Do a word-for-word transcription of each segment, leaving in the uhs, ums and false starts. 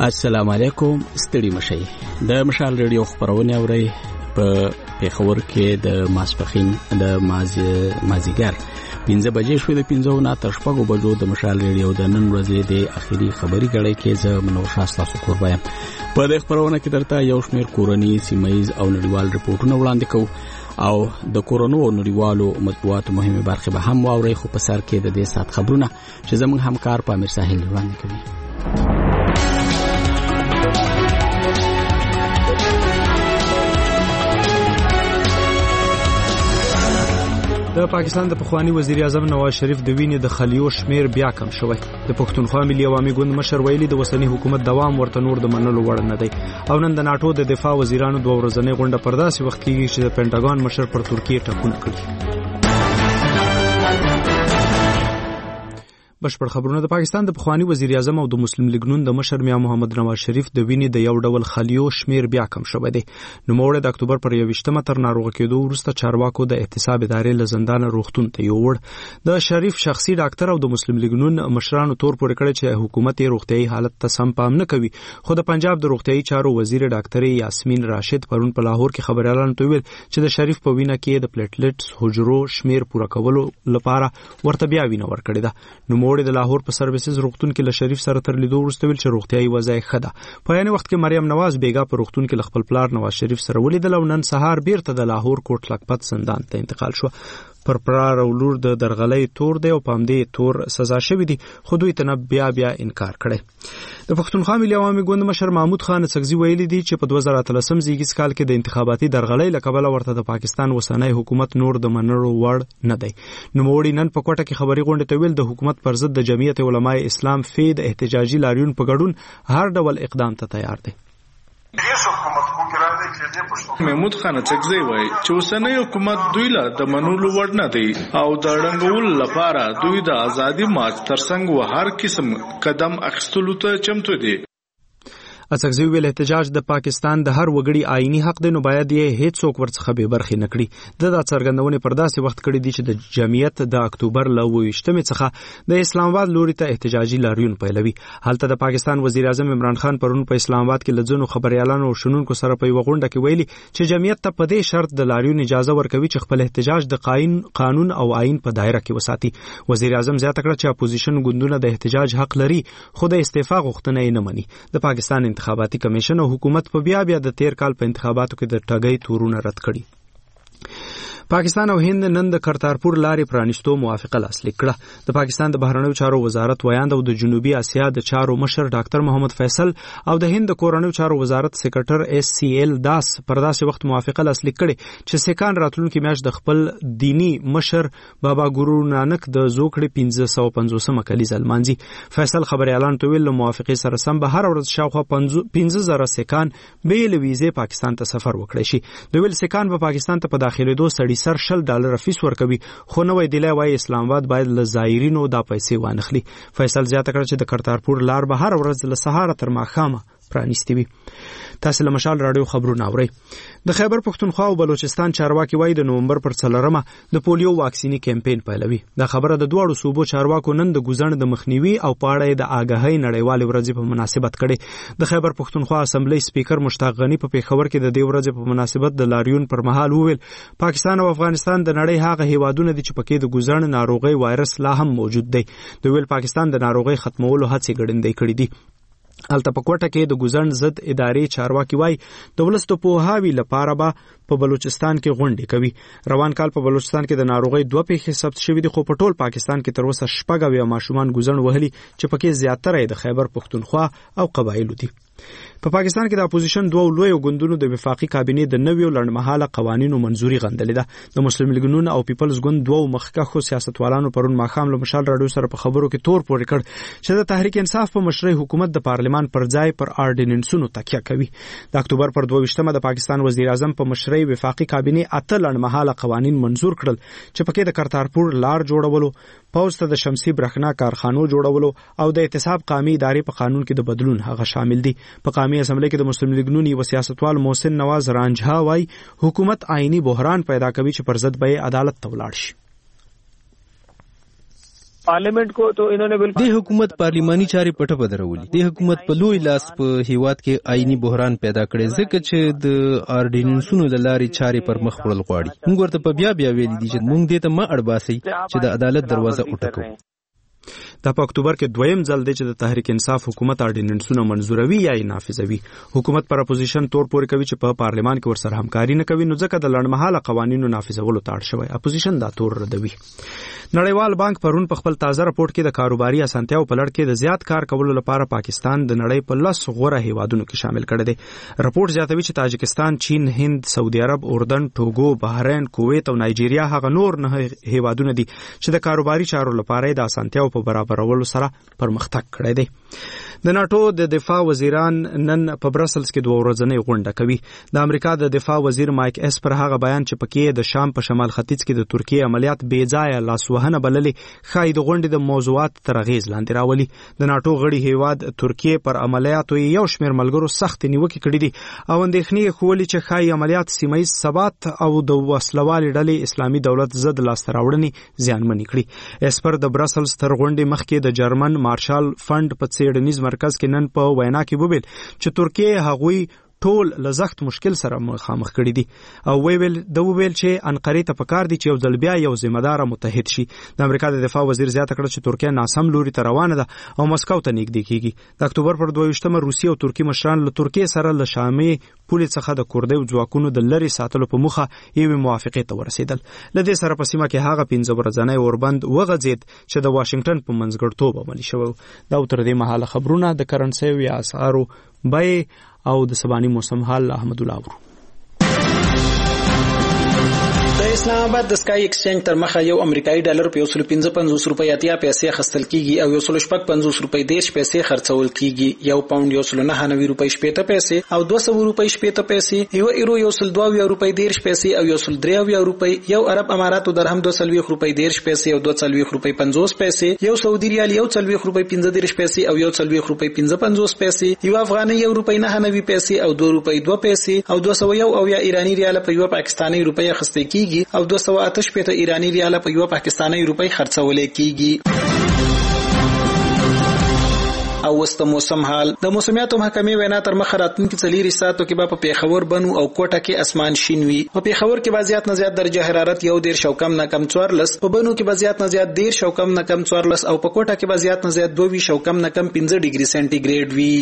السلام علیکم. ستړي مشئ. د مشال ریډیو خبرونه اورئ په پیښور کې د ماسپخین د مازیګر پنځه بجې شوې د پنځه نه تر شپږو بجو د مشال ریډیو د نن ورځې د اخیری خبري غړي کې زه منور تاسو قربایم. په دې خبرونه کې درته یو شمېر کورنی سیمایز او نړیوال رپورټونه وړاندې کوو او د کورونو او نړیوالو مطبوعاتو مهمه برخه به هم واورئ. خو په سر کې د دې سات خبرونه چې زموږ همکار په امیر ساحل وړاندې کوي. د پاکستان د پخوانی وزیر اعظم نواز شریف د وینې د خلیو شمیر بیا کم شوی. د پښتونخوا ملي عوامي ګوند مشر ویلي د وسنی حکومت دوام ورته نور د منلو وړ نه دی. او نن د ناتو د دفاع وزیرانو دوه ورځنۍ غونډه پر داسې وخت کېږي چې د پینټاګون مشر پر ترکیه ټکونه کړي. بشپړ خبرونه. د پاکستان د پخوانی وزیر اعظم او د مسلم لیگ نون د مشر میا محمد نواز شریف د وینې د یو ډول خلیو شمیر بیا کم شوی دی. نوموړی د اکتوبر پر یوویشتمه تر ناروغ کېدو وروسته چارواکو د احتساب ادارې له زندان روغتون ته یووړ. د شریف شخصي ډاکټر او د مسلم لیگ نون مشرانو تور پورې کړی چې حکومت یې روغتیايي حالت ته سم پام نه کوي. خو د پنجاب د روغتیايي چارو وزیر ډاکټر یاسمین راشد پرون په لاهور کې خبريالانو ته ویل چې د شریف په وینه کې د پلیټلیټس حجرو شمیر پوره کولو لپاره ورته بیا وینه ورکړې ده. نوموړی د لاهور په سرویسز روغتون کې له شریف سره تر لیدو وروسته ویل چې روغتیايي وضع یې ښه ده. په یعنی وخت کې مریم نواز بیګا په روغتون کې خپل پلار نواز شریف سره ولیدل او نن سهار بیرته د لاهور کوټ لکپت زندان ته انتقال شو. پر پلار او لور د درغلۍ تور دی او پامدې تور سزا شوی دی. خو دوی ته بیا بیا انکار کړی. د پښتونخوا ملي عوامي ګوند مشر محمود خان سګزي ویلي دی چې په دوه زره اتلسم زیږیز کال کې د انتخاباتي درغلۍ له کبله ورته د پاکستان وسنۍ حکومت نور د منلو وړ نه دی. نوموړي نن په کوټه کې خبري غونډه ته ویل د حکومت پر ضد د جمعیت علماء اسلام فی د احتجاجي لاریون په ګډون هر ډول اقدام ته تیار دی. محمود خان څکزی وایي چې اوسنۍ حکومت دوی له د منلو وړ نه دی او د ړنګولو لپاره دوی د ازادي مارچ ترڅنګ و هر قسم قدم اخیستلو ته چمتو دي. اڅکزی ویل احتجاج د پاکستان د هر وګړي آئینی حق دی، نو باید یې هیڅ څوک ورڅخه بې برخې نه کړي. د دا څرګندونې پر داسې وخت کړي دي چې د جمعیت د اکتوبر له اوه ویشتمې څخه د اسلام آباد لوري ته احتجاجي لاریون پیلوي. هلته د پاکستان وزیر اعظم عمران خان پرون په اسلام آباد کې له ځینو خبريالانو او شنونکو سره په یوه غونډه کې ویلي چې جمعیت ته په دې شرط د لاریون اجازه ورکوي چې خپل احتجاج د قانون او آئین په دایره کې وساتي. وزیر اعظم زیاته کړه چې اپوزیشن ګوندونه د احتجاج حق لري، خو د استعفا غوښتنه یې نه مني. د پاکستان انتخاباتي کمیشن او حکومت په بیا بیا د تیر کال په انتخاباتو کې د ټاګۍ تورونه رد کړي. پاکستان او هند نن د کرتارپور لارې پرانیستو موافقه لاسلیک کړه. د پاکستان د بهرنیو چارو وزارت ویاند او د جنوبي اسیا د چارو مشر ډاکټر محمد فیصل او د هند د کورنیو چارو وزارت سیکرټر ایس سی ایل داس پر داسې وخت موافقه لاسلیک کړي چې سیکان راتلونکي میاشت د خپل دینی مشر بابا ګورو نانک د زوکړې پنځه سوه پنځوسمه کلیزه لمانځي. فیصل خبريالانو ته ویل له موافقې سره سم به هر ورځ شاوخوا پنځه زره سیکان بې له ویزې پاکستان ته سفر وکړي شي. د ویل سیکان په پاکستان ته په داخلېدو سړي سر شل ډالر فیس ورکوي، خو نوې دی لای اسلام آباد باید له زایرینو دا پیسې وانخلي. فیصل زیاته کړه چې د کرتارپور لار به هر ورځ له سهار تر ماښامه پرانیستي وي. تاسو له مشال رادیو خبرونه اورئ. د خیبر پښتونخوا او بلوچستان چارواکي وایي د نومبر پر څلورمه د پولیو واکسینی کمپاین پیلوي. دا خبره د دواړو صوبو چارواکو نن د ګوزن د مخنیوي او پاړې د آګاهۍ نړیوالې ورځې په مناسبت کړي. د خیبر پښتونخوا اسمبلی سپیکر مشتاق غنی په پیښور کې د دې ورځې په مناسبت د لاریون پر مهال وویل پاکستان او افغانستان د نړۍ هغه هیوادونه دي چې پکې د ګوزن ناروغي وایرس لا هم موجود دی. د ویل پاکستان د ناروغي ختمولو هڅې ګړندۍ کړې دي. الته په کوټه کې د ګوزن ضد ادارې چارواکي وای د ولست په هاوی لپاره به په بلوچستان کې غونډې کوي. روان کال په بلوچستان کې د ناروغي دوه پیښې ثبت شوې دي، خو په ټول پاکستان کې تر اوسه شپږ اویا ماشومان ګوزن وهلي چې پکې زیاتره د خیبر پښتونخوا او قبایلو دي. په پا پاکستان کې د اپوزیشن دوه لوی ګوندونو د وفاقي کابینې د نویو لړمحاله قوانینو منزوري غندلې ده. د مسلم لیگ نون او پیپلز ګوند دوه مخکښو سیاستوالانو پرون ماښام له مشال راډیو سره په خبرو کې تور پورې کړ چې د تحریک انصاف په مشرۍ حکومت د پارلمان پر ځای پر آرډیننسونو تکیه کوي. د اکتوبر پر دوه ویشتمه د پاکستان وزیر اعظم په مشرۍ وفاقي کابینې اته لړمحاله قوانین منزور کړل چې پکې د کرتارپور لار جوړولو، پوز ته د شمسي برېښنا کارخانو جوړولو او د احتساب قومي ادارې په قانون کې د بدلون هغه شامل دي. په قومي اسمبلی کې د مسلم لیگ نون یو سیاستوال محسن نواز رانجها وای حکومت آئینی بحران پیدا کوي چې پر ضد به عدالت ته ولاړ شي. पार्लियामेंट को तो इन्होंने बिल्कुल د حکومت پارلیماني چارې پټه بدرولې. د حکومت په لوی لاس په هیواد کې آئینی بحران پیدا کړي ځکه چې د آرډیننسونو د لارې چارې پر مخ وړل غواړي. موږ ورته په بیا بیا ویلي دي چې موږ دې ته ما اړباسي چې د عدالت دروازه وټکو. دا په اکتوبر کې دویم ځل دی چې د تحریک انصاف حکومت آرډیننسونه منظوروي یا یې نافذوي. حکومت پر اپوزیشن تور پورې کوي چې په پارلمان کې ورسره همکاري نه کوي، نو ځکه د لړمحاله قوانینو نافذولو ته اړ شوی. اپوزیشن دا تور ردوي. نړیوال بانک پرون په خپل تازه راپورټ کې د کاروباري اسانتیاو په لړ کې د زیات کار کولو لپاره پاکستان د نړۍ په لس غوره هیوادونو کې شامل کړی دی. راپورټ زیاتوي چې تاجکستان، چین، هند، سعودي عرب، اردن، ټوګو، بحرین، کویت او نایجیریا هغه نور نه هیوادونه دي چې د کاروباري چارو لپاره د اسانتیاو په برابرولو سره پرمختګ کړی دی. د ناتو د دفاع وزیران نن په برسلز کې دوه ورځنۍ غونډه کوي. د امریکا د دفاع وزیر مایک اسپر هغه بیان چې پکې د شام په شمال ختیځ کې د ترکیه عملیات بې ځایه لاسوهنه بللې ښایي د غونډې د موضوعات تر اغېز لاندې راولي. د ناتو غړي هیواد ترکیه پر عملیاتو یو شمېر ملګرو سخت نیوکې کړې دي او اندېښنې ښوولې چې ښایي عملیات سیمه ییز ثبات او د وسلوالې ډلې اسلامي دولت ضد لاسته راوړنې زیانمنې کړي. اسپر د برسلز تر غونډې مخکې د جرمن مارشال فند په څېړنیز مرکز کې نن په وینا کې وویل چې ترکیه هغوی ټول لزخت مشکل سره مخامخ کړي دي او ویل د ویل چې انقرې ته پکار دي چې یو ځل بیا یو ذمہ دار متحد شي. د امریکا د دفاع وزیر زیاته کړه چې ترکیه ناسم لوري ته روانه ده او مسکو ته نږدې کیږي. د اکتوبر پر دوه ویشتمه روسیه او ترکیه مشران له ترکیه سره له شامي پولې څخه د کوردي ځواکونو د لری ساتلو په مخه یوه موافقه ته ورسېدل. لدې سره په سیمه کې هغه پنځه ورځنی اوربند وغځید چې د واشنگټن په منځګړتوب عملي شو. دا تر دې مهاله خبرونه د کرنسي او اسعارو بای او د سبانی موسم حال احمد الله ورو. د اسلام آباد د سکای ایکسچینج تر مخه یو امریکایي ډالر په یو سل پنځه پنځوس روپۍ اتیا پیسې خستل کیږي او یو سل شپږ پنځوس روپۍ دیش پیسې خرڅول کیږي. یو پاوند یو سل نهه نوي روپۍ شپېته پیسې او دوه سوه روپۍ شپېته پیسې، یو ایرو یو سل دوه اویا روپۍ دیش پیسې او یو سل درې اویا روپۍ، یو عرب اماراتو درهم دوه سلويخ روپۍ دیش پیسې او دوه سلويخ روپۍ پنځوس پیسې، یو سعودي ریال یو سلويخ روپۍ پنځه دیش پیسې او یو سلويخ روپۍ پنځه پنځوس پیسې، یو افغاني یو روپۍ نهه نوي پیسې او دوه روپۍ دوه پیسې او دوه سوه یو اویا ایرانی ریال په یو پاکستاني روپۍ اخیستل کیږي او دوه سوه اته شپېته ایرانی ریال په یو پاکستاني روپۍ خرڅول کیږي. او وست موسم حال. د موسمیاتو محکمې وینا تر مخه راتلونکي څلور ساعتو کې به په پیښور، بنو او کوټه کې اسمان شین وي. په پیښور کې به زیات نه زیات درجه حرارت یو ډیر شو کم نه کم څوارلس، په بنو کې به زیات نه زیات ډیر شو کم نه کم څوارلس او په کوټه کې به زیات نه زیات دوه شو کم نه کم پنځه ډیګري سانتي ګریډ وي.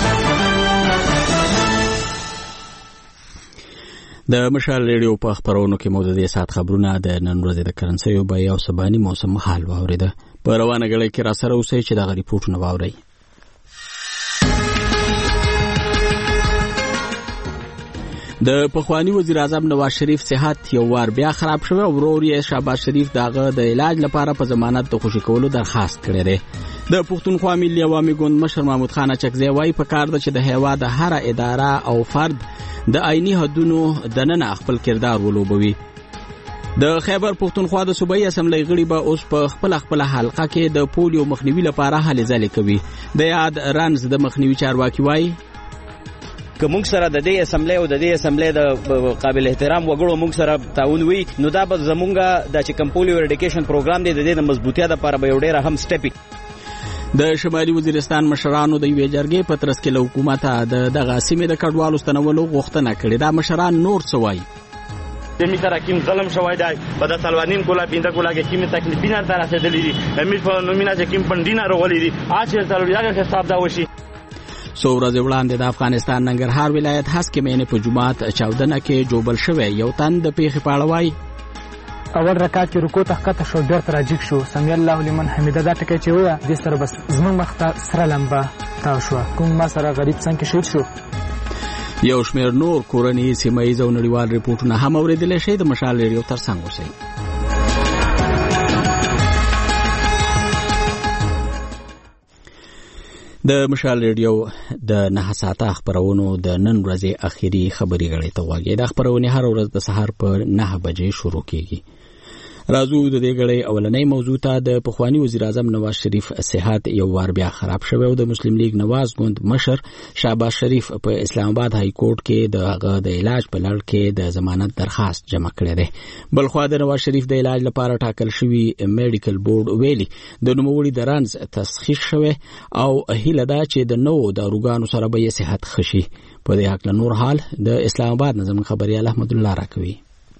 د مشال ریډیو په خبرونو کې مو د دې سات خبرونه د نن ورځې د کرنسي او بای او سبانی موسم حال واوریده. په روانه غړي کې را سره اوسئ چې دا غری پورټونه واوري. د پخوانی وزیر اعظم نواز شریف صحت یو وار بیا خراب شوی او ورور یې شهباز شریف داغه د علاج لپاره په ضمانت د خوشی کولو درخواست کړی دی. د پښتونخوا ملي عوامي ګوند مشر محمود خان چکزی وايي په کار د چې د هیواد د هر اداره او فرد د آئینی حدونو د نن خپل کردار ولوبوي. د خیبر پښتونخوا د صوبایي اسمبلی غړي به اوس په خپل خپل حلقه کې د پولیو مخنیوي لپاره هلې ځلې کوي. د یاد رنز د مخنیوي چارواکي وايي که موږ سره د دې اسمبلی او د دې اسمبلی د قابل احترام وګړو موږ سره تعاون وي نو دا به زمونږ د چې کوم پولیو اریډیکیشن پروګرام دی د دې د مضبوطیا لپاره به یو ډېر اهم سټپ. د شمالي وزیرستان مشرانو د یوې جرګې په ترڅ کې له حکومت د دغه سیمې د کډوالو ستنولو غوښتنه کړې. دا مشران نور څه وایي؟ د می سره کیم ظلم شوی دی په د سلوانیم کولا پینځه کولا کې کیم تکلیفونه تر رسیدلې دي امیر په نومینا چې کیم پندینا راغلي دي اچھا سره یو حساب دا وشي. سو ورځې وړاندې د افغانستان ننګرهار ولایت هسکې مینې په جمعات چاودنه کې جوبل شوی یو تن د پیښې په اړه وایي اول رکعت کې رکوع ته ښکته شو، بیرته راجګ شو، سمی الله لمن حمیده دا ټکی چې وویه دې سره بس زموږ مخ ته سره لمبه تاو شوه. کوم ما سره غریب څنګ کې شهید شو. یو شمېر نور کورني سیمه ییز او نړیوال ریپورټونه هم اورېدلی شئ. د مشال ریډیو ترڅنګ اوسئ. د مشال ریډیو د نه ساعته خبرونو د نن ورځې اخیری خبري غړي ته وایي. د خبرونه هر ورځ د سهار په نه بجې شروع کیږي. راځو د دې غړې اولنۍ موضوع ته. د پخوانی وزیر اعظم نواز شریف صحت یو وار بیا خراب شوی او د مسلم لیگ نواز ګوند مشر شهباز شریف په اسلام آباد های کورټ کې د هغه د علاج په لړ کې د ضمانت درخواست جمع کړی دی. بل خو د نواز شریف د علاج لپاره ټاکل شوی میډیکل بورډ ویلي د نوموړي د رنز تسخیر شوی او هیله ده چې د نوو داروګانو سره به یې صحت خشي. په دې حق نور حال د اسلام آباد نظم خبريال احمد الله راکوي.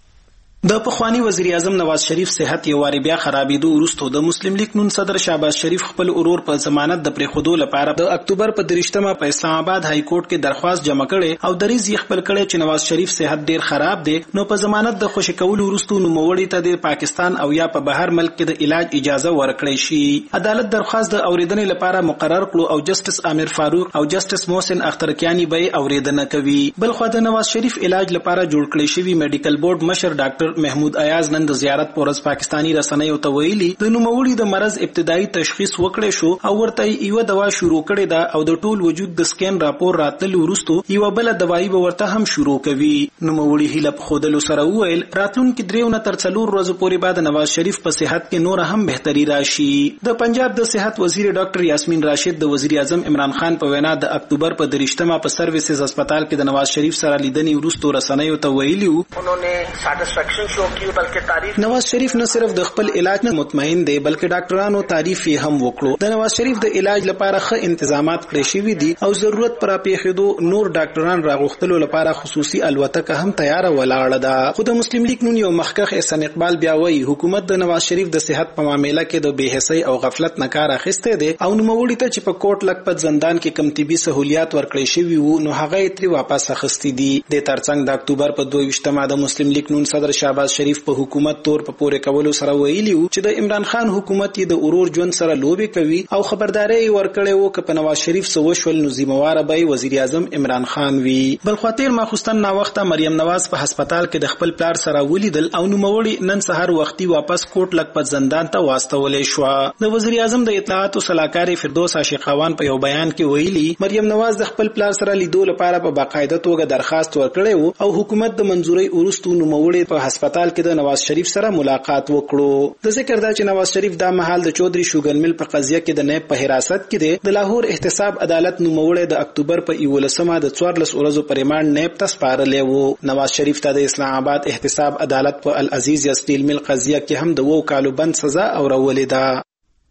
د پخوانی وزیر اعظم نواز شریف صحت یو واری بیا خرابېدو وروسته د مسلم لیگ نون صدر شهباز شریف خپل اورور په ضمانت د پریښودو لپاره د اکتوبر په دریشتمه په اسلام آباد های کورټ کې درخواست جمع کړي او دریز یې خپل کړي چې نواز شریف صحت ډیر خراب دی نو په ضمانت د خوشی کولو وروسته نو موړی ته د پاکستان او یا په بهر ملک کې د علاج اجازه ورکړي شي. عدالت درخواست د اوریدنې لپاره مقرر کړو او جسټس عامر فاروق او جسټس محسن اخترکیانی به اوریدنه کوي. بل خو د نواز شریف علاج لپاره جوړ کړی شوی میډیکل بورډ مشر ډاکټر محمود ایاز نن د زیارت پورز پاکستانی رسنیو ته ویلي د نوموړي د مرض ابتدایي تشخیص وکړی شو او ورته یو دوا شروع کړې ده او د ټول وجود د سکین راپور راتلو وروسته یو بل دوايي به ورته هم شروع کوي. نوموړي هیله په خودلو سره ویل راتلونکي دریو نه تر څلور ورځې پورې بعد نواز شریف په صحت کې نور هم بهتري راشي. د پنجاب د صحت وزیر ډاکټر یاسمین راشد د وزیر اعظم عمران خان په وینا د اکتوبر په دریشتمه په سرویسز هسپتال کې د نواز شریف سره لیدنې وروسته رسنیو ته ویلي انہوں سیټسفیکشن شو کی بلکې نواز شریف نه صرف د خپل علاج نه مطمئن دی بلکې ډاکټرانو تعریف یې هم وکړو. د نواز شریف د علاج لپاره ښه انتظامات کړی شوي دي او ضرورت پر پیښېدو نور ډاکټران راغوښتلو لپاره خصوصي الوتکه هم تیار ولاړه ده. خو د مسلم لیگ نون یو مخکښ احسان اقبال بیا وایي حکومت د نواز شریف د صحت په معاملې کې د بې حسۍ او غفلت نه کار اخیستی دی او نوموړي ته چې په کوټ لکپت زندان کې کم طبي سہولیات ورکړی شوي وو نو هغه یې ترې واپس اخیستي دي. د ترڅنګ د اکتوبر په دوه ویشتمه د مسلم لیگ نون صدر شهباز شریف په حکومت تور په پورې کولو سره ویلي وو چې د عمران خان حکومت یې د اورور ژوند سره لوبې کوي او خبرداري ورکړې وو چې په نواز شریف سو وشول نو ذمہوار به وزیر اعظم عمران خان وی. بل خاطر ماخستان نا وخت مریم نواز په هسپتال کې د خپل پلار سره ولیدل او نوموړي نن سحر وختي واپس کوټ لکپت زندان ته واستولې شو. د وزیر اعظم د اطلاعات او صلاحکار فردوس عاشقوان په یو بیان کې ویلي مریم نواز د خپل پلار سره لیدو لپاره په باقاعده توګه درخواست ورکړی وو او حکومت د منزوري ورستو نوموړي په هسپتال کې د نواز شریف سره ملاقات وکړو. د ذکر دا چې نواز شریف دا مهال د چودري شوګن مل په قضیه کې د نیب په حراست کې دی. د لاهور احتساب عدالت نوموړی د اکتوبر په یولسمه د څوارلس ورځو پر ریمانډ نیب ته سپارلی وو. نواز شریف ته د اسلام آباد احتساب عدالت په العزیز یا سټیل مل قضیه کې هم د وو کالو بند سزا اورولې ده.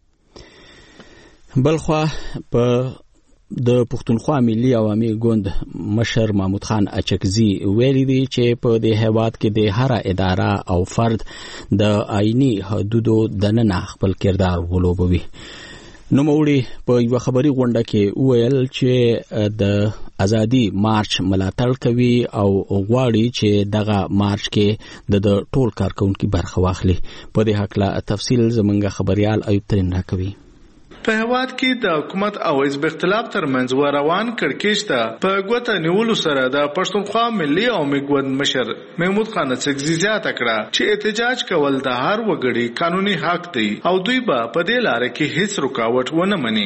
بلخوا په د پښتونخوا ملي عوامي ګوند مشر محمود خان اچکزي ویلي دی چې په دې هیواد کې د هر اداره او فرد د آئینی حدودو دننه خپل کردار ولوبوي. نو موړي په یو خبري غونډه کې ویل چې د ازادي مارچ ملاتړ کوي او غواړي چې دغه مارچ کې د ټول کارکونکو برخه واخلي. په دې حق لا تفصیل زمونږ خبريال ایوب ترين راکوي. په هواد کې د حکومت او حزب اختلاف ترمنځ روان کړکېچ ته په ګوته نیولو سره د پښتونخوا ملي عوامي ګوند مشر محمود خان اڅکزي زیاته کړه چې احتجاج کول د هر وګړي قانوني حق دی او دوی به په دې لار کې هیڅ رکاوټ ونه مني.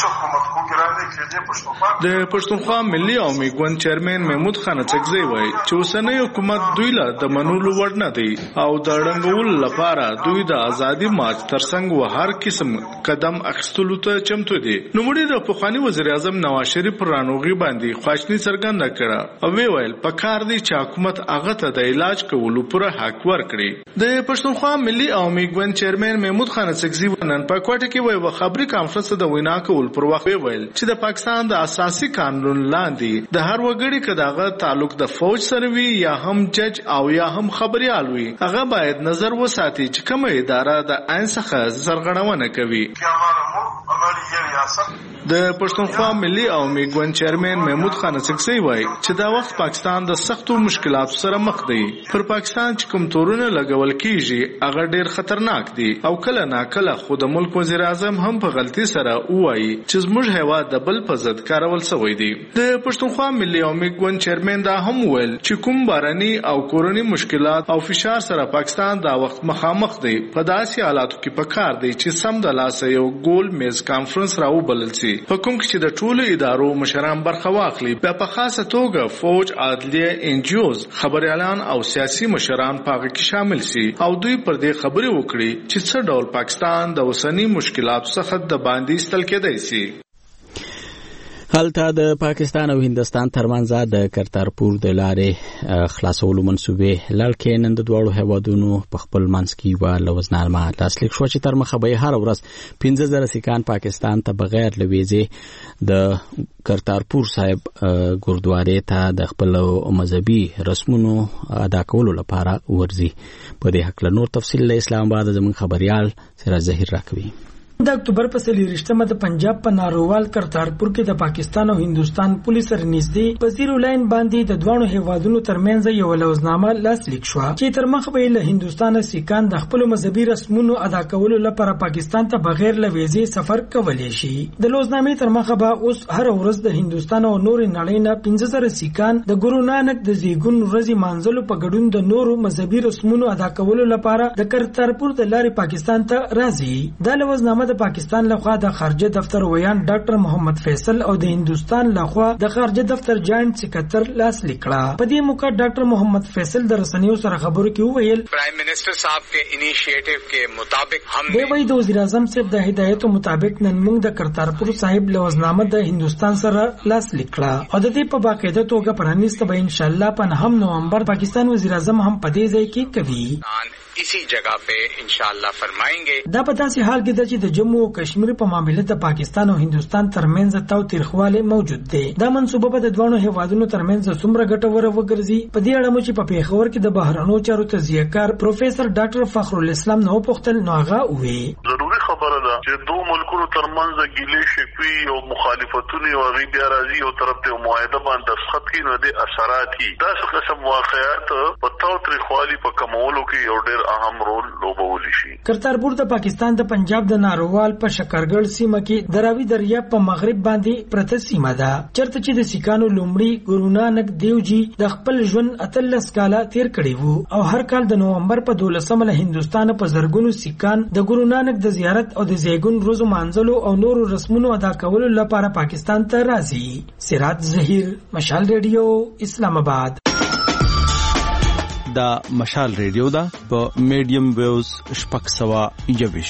د پښتونخوا ملي عوامي ګوند چیرمن محمود خان اڅکزي وایي چې اوسنۍ حکومت دوی له د منولو وړ نه دی او د ړنګولو لپاره دوی د ازادي مارچ ترڅنګ و هر قسم قدم اخیستلو ته چمتو دي. نو موږ د پخوانی وزیر اعظم نواز شریف پر رانوغي باندې خواشنی څرګنده کړه او وی ویل په کار دی چې حکومت هغه ته د علاج کولو پوره حق ورکړي. د پښتونخوا ملي عوامي ګوند چیرمن محمود خان اڅکزي نن په کوټه کې وی خبري کانفرنس د وینا کول پر وخت ویل چې د پاکستان د اساسي قانون لاندې د هر وګړي کداغه تعلق د فوج سره وي یا هم جج او یا هم خبريال وي هغه باید نظر وساتي چې کومه اداره د عین څخه سرغړونه کوي. د پښتونخوا ملي عوامي ګوند چیرمن محمود خان اڅکزي وایي چې دا وخت پاکستان د سختو مشکلاتو سره مخ دی. پر پاکستان چې کوم تورونه لګول کیږي هغه ډیر خطرناک دي او کله ناکله خود ملک وزیر اعظم هم په غلطي سره وایي چې زموږ هیواد د بل په ضد کارول شوی دی. د پښتونخوا ملي عوامي ګوند چیرمن دا هم ویل چې کوم باراني او کورونی مشکلات او فشار سره پاکستان دا وخت مخامخ دی. په داسې حالاتو کې پکار دی چې سم د لاسه یو ګول میز کانفرنس راو بلل سي په کوم کې چې د ټولو ادارو مشران برخه واخلي. په خاصه توګه فوج، عدلیه، انجیوز، خبريالان او سیاسي مشران پاغه کې شامل سي او دوی پر دې خبرې وکړي چې څه ډول پاکستان د اوسنی مشکلاتو څخه د باندې استل کېدای سي. هلته د پاکستان او هندستان ترمنځ د کرتارپور د لارې خلاصولو منسوبې لړکې نن د دواړو هیوادونو په خپل منځ کې یوه لوزنامه لاسلیک شوه چې تر مخه به یې هره ورځ پنځه زره سیکان پاکستان ته بغیر له ویزې د کرتارپور صاحب ګردوارې ته د خپل مذهبي رسمونو ادا کولو لپاره ورځي. په دې هکله نور تفصیل له اسلام آباد زموږ خبريال سراج ظهیر راکوي. د اکتوبر په څلوېښتمه د پنجاب په نارووال کرتارپور کې د پاکستان او هندستان پولیس سره نږدې په زیرو لاین باندې د دوه هیوادونو ترمنځ یو لوزنامه لاسلیک شوه چې تر مخه به له هندستان سیکان د خپل مذهبي رسمونو ادا کولو لپاره پاکستان ته بغیر له ویزې سفر کولی شي. د لوزنامې تر مخه به اوس هر ورځ د هندستان او نور نړۍ نه پنځه زره سیکان د ګورو نانک د زیګون ورځې مانځلو په ګډون د نورو مذهبي رسمونو ادا کولو لپاره د کرتارپور د لارې پاکستان ته راځي. دا لوزنامه د پاکستان لخوا د خارجه دفتر ویان ډاکټر محمد فیصل او د هندستان لخوا د خارجه دفتر جاینټ سکرټر لاسلیک کړه. په دې موقع ډاکټر محمد فیصل د رسنیو سره خبرو کې وویل پرایم منسٹر صاحب के इनिशिएटिव के मुताबिक हम د وی د وزیر اعظم صاحب د هدایتو مطابق نن موږ د کرتارپور صاحب لوزنامه د هندستان سره لاسلیک کړه او د دې په باقاعده توګه پرانیسته به ان شاء الله په نهم نومبر پاکستان وزیر اعظم هم په دې ځای کې کوي. इसी जगह पे इंशाअल्लाह फरमाएंगे. دا په داسې حال کې چې د جموں او کشمیر په معاملې د پاکستان او هندستان ترمنځ تاو تیرخواله موجود دی. دا منسوبه په د دوه هیوادونو ترمنځ څومره ګټوره وګرځي په دې اړه مو چې په پیښور کې د بهرنیو چارو تجزیه‌کار پروفیسور ډاکټر فخر الاسلام نو پختل نو هغه وی ضروري خبره ده چې دوه ملکونو ترمنځ ګیلې شکوي او مخالفتونه او غي بیا راځي او طرف ته معاهده باندې دستخط کړي نو د اثرات دي. دا څه قسم واقعیت په تاو تیرخواله په کمولو کې یو ډېر اهم رول لوبولی شي. کرتارپور د پاکستان د پنجاب د نارووال په شکرګړ سیمه کې د راوي دریاب په مغرب باندې پرته سیمه ده چرته چې د سیکانو لومړي ګورو نانک دیوجی د خپل ژوند اتلس کاله تیر کړی وو او هر کال د نومبر په دولسمه له هندستان په زرګونو سیکان د ګورو نانک د زیارت او د زیګون روزو مانځلو او نورو رسمونو ادا کولو لپاره پاکستان ته راځي. سراج ظهیر، مشال ریډیو، اسلام آباد. دا مشال ریډیو دا په میډیم ویوز شپږ سوه یوویش.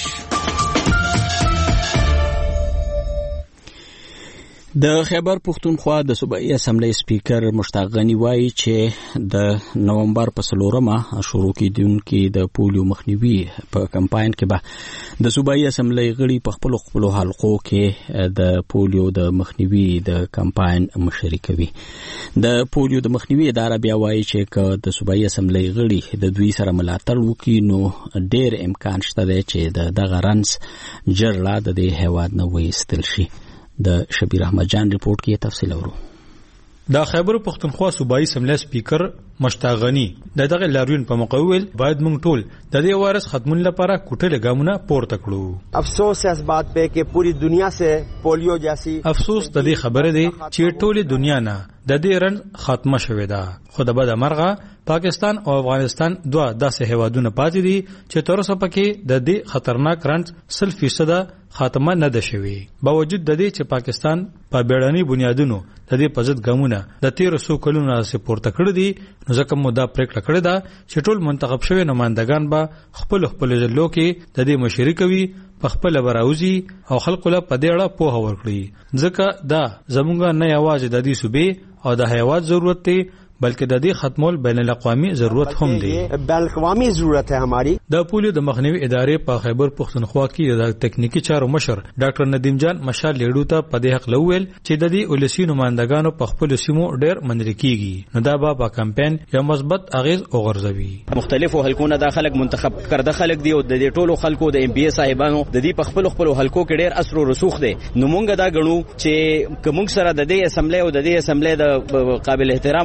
د خیبر پختونخوا د صوبایي اسمبلی سپیکر مشتاق غنی وایي چې د نومبر په څلورمه شروع کیدونکي د پولیو مخنیوي په کمپاین کې به د صوبایي اسمبلی غړي په خپل خپل حلقو کې د پولیو د مخنیوي د کمپاین مشري کوي. د پولیو د مخنیوي اداره بیا وایي چې د صوبایي اسمبلی غړي د دوی سره ملاتړ وکړي نو ډېر امکان شته دی چې د دغه رنس جرړه د دې هیواد نه وایستل شي. د شبیر احمد جان ریپورت کې تفصیل اورو. د خیبر پختونخوا صوبایي اسمبلی سپیکر مشتاق غنی د دغه لاریون په مقابل باید موږ ټول د دې وارث ختمون لپاره کوټه لګامونه پورته کړو. افسوس ہے اس بات پہ کہ پوری دنیا سے پولیو جیسی افسوس د دې خبره دی چې ټوله دنیا نه د دې رن ختمه شوې ده. خو د بده مرغه پاکستان او افغانستان دوه داسې هیوادونه پاتې دي چې تر اوسه پکې د دې خطرناک رنځ سل فیصد خاتمه نه ده شوې. باوجود د دې چې پاکستان په بیړني بنیادونو د دې په ضد ګامونه د تیرو څو کلونو راهیسې پورته کړي دي نو ځکه مو دا پریکړه کړې ده چې ټول منتخب شوي نمائندگان به خپل خپل ضلعو کې د دې مشري کوي په خپل براوزي او خلکو له په دې اړه پوهه ورکړي ځکه دا زمونږ نه یوازې د دې صوبې او د هیواد ضرورت دی بلکې د دې ختمول بین الاقوامي ضرورت هم دی. بین الاقوامي ضرورت ہے ہماری. د پولیو د مخنیوي ادارې په خیبر پختونخوا کې د تکنیکی چارو مشر ډاکټر ندیم جان مشال لیډو ته په دې حق لویل چې د دې ولسی نمائندگانو په خپل سیمو ډېر منل کیږي نو دا به په کمپاین یو مثبت اغیز وغورځوي. مختلفو حلقونو د خلک منتخب کړه خلک دی او د دې ټولو خلکو د ام پی صاحبانو د دې په خپل خپل حلقو کې ډېر اثر او رسوخ دی. نو مونږ دا غنو چې کوم سره د دې اسمبلی او د دې اسمبلی د قابل احترام وګړو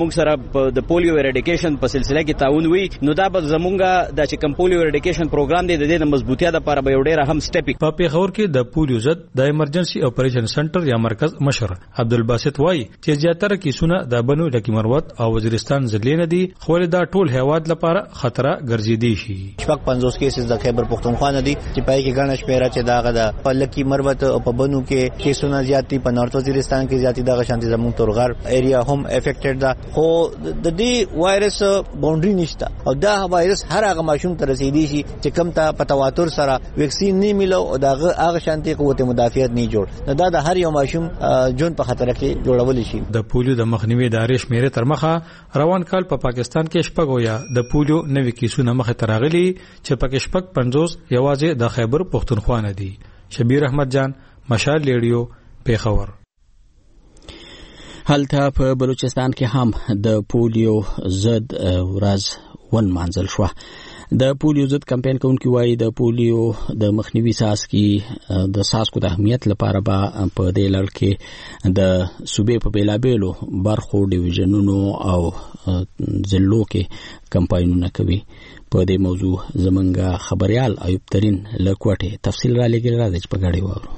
موږ سره د پولیو اریډیکیشن په سلسله کې تعاون وي نو دا به زمونږ د چې کوم پولیو اریډیکیشن پروګرام دی د دې د مضبوطیا لپاره به یو ډېر اهم سټپ په پیښور کې د پولیو ضد د ایمرجنسي اپریشن سنټر یا مرکز مشر عبدالباسط وایي چې زیاتره کیسونه د بنو ډکی مروت او وزیرستان ضلع نه دي خو دا ټول هیواد لپاره خطر ګرځېدي شي. شپږ پنځوس کیسز د خیبر پختونخوا نه دي چې پای کې ګڼه شمیره چې داغه د پلکی مروت او په بنو کې کیسونه زیاتی په نارت وزیرستان کې زیاتی دغه شانتي زمون تورغر ایریا هم افیکټډ ده خو د دې وایرس باونډري نشته او دا وایرس هر هغه ماشوم ته رسیدي شي چې کم ته په تواتر سره ویکسین نه میلو او دغه هغه شانتي قوت مدافعت نه جوړ نو دا د هر یو ماشوم جون په خطر کې جوړول شي. د پولیو د مخنیوي ادارې شمیره تر مخه روان کال په پا پاکستان کې شپږ یا د پولیو نوې کیسونه مخه تراغلي چې پکې شپږ پنځوس یوازې د خیبر پختونخوا نه دي. شبیر احمد جان مشال ریډیو پیښور. هلته په بلوچستان کې هم د پولیو ضد ورځ ونمانځل شوه. د پولیو ضد کمپاین کوونکي وایي د پولیو د مخنیوي ساسکي د ساسکو د اهمیت لپاره به په دې لړ کې د صوبې په بیلابیلو برخو ډیویژنونو او ضلعو کې کمپاینونه کوي. په دې موضوع زمونږ خبريال ایوب ترين له کوټه تفصیل را لګل راځي په غاړي وورو.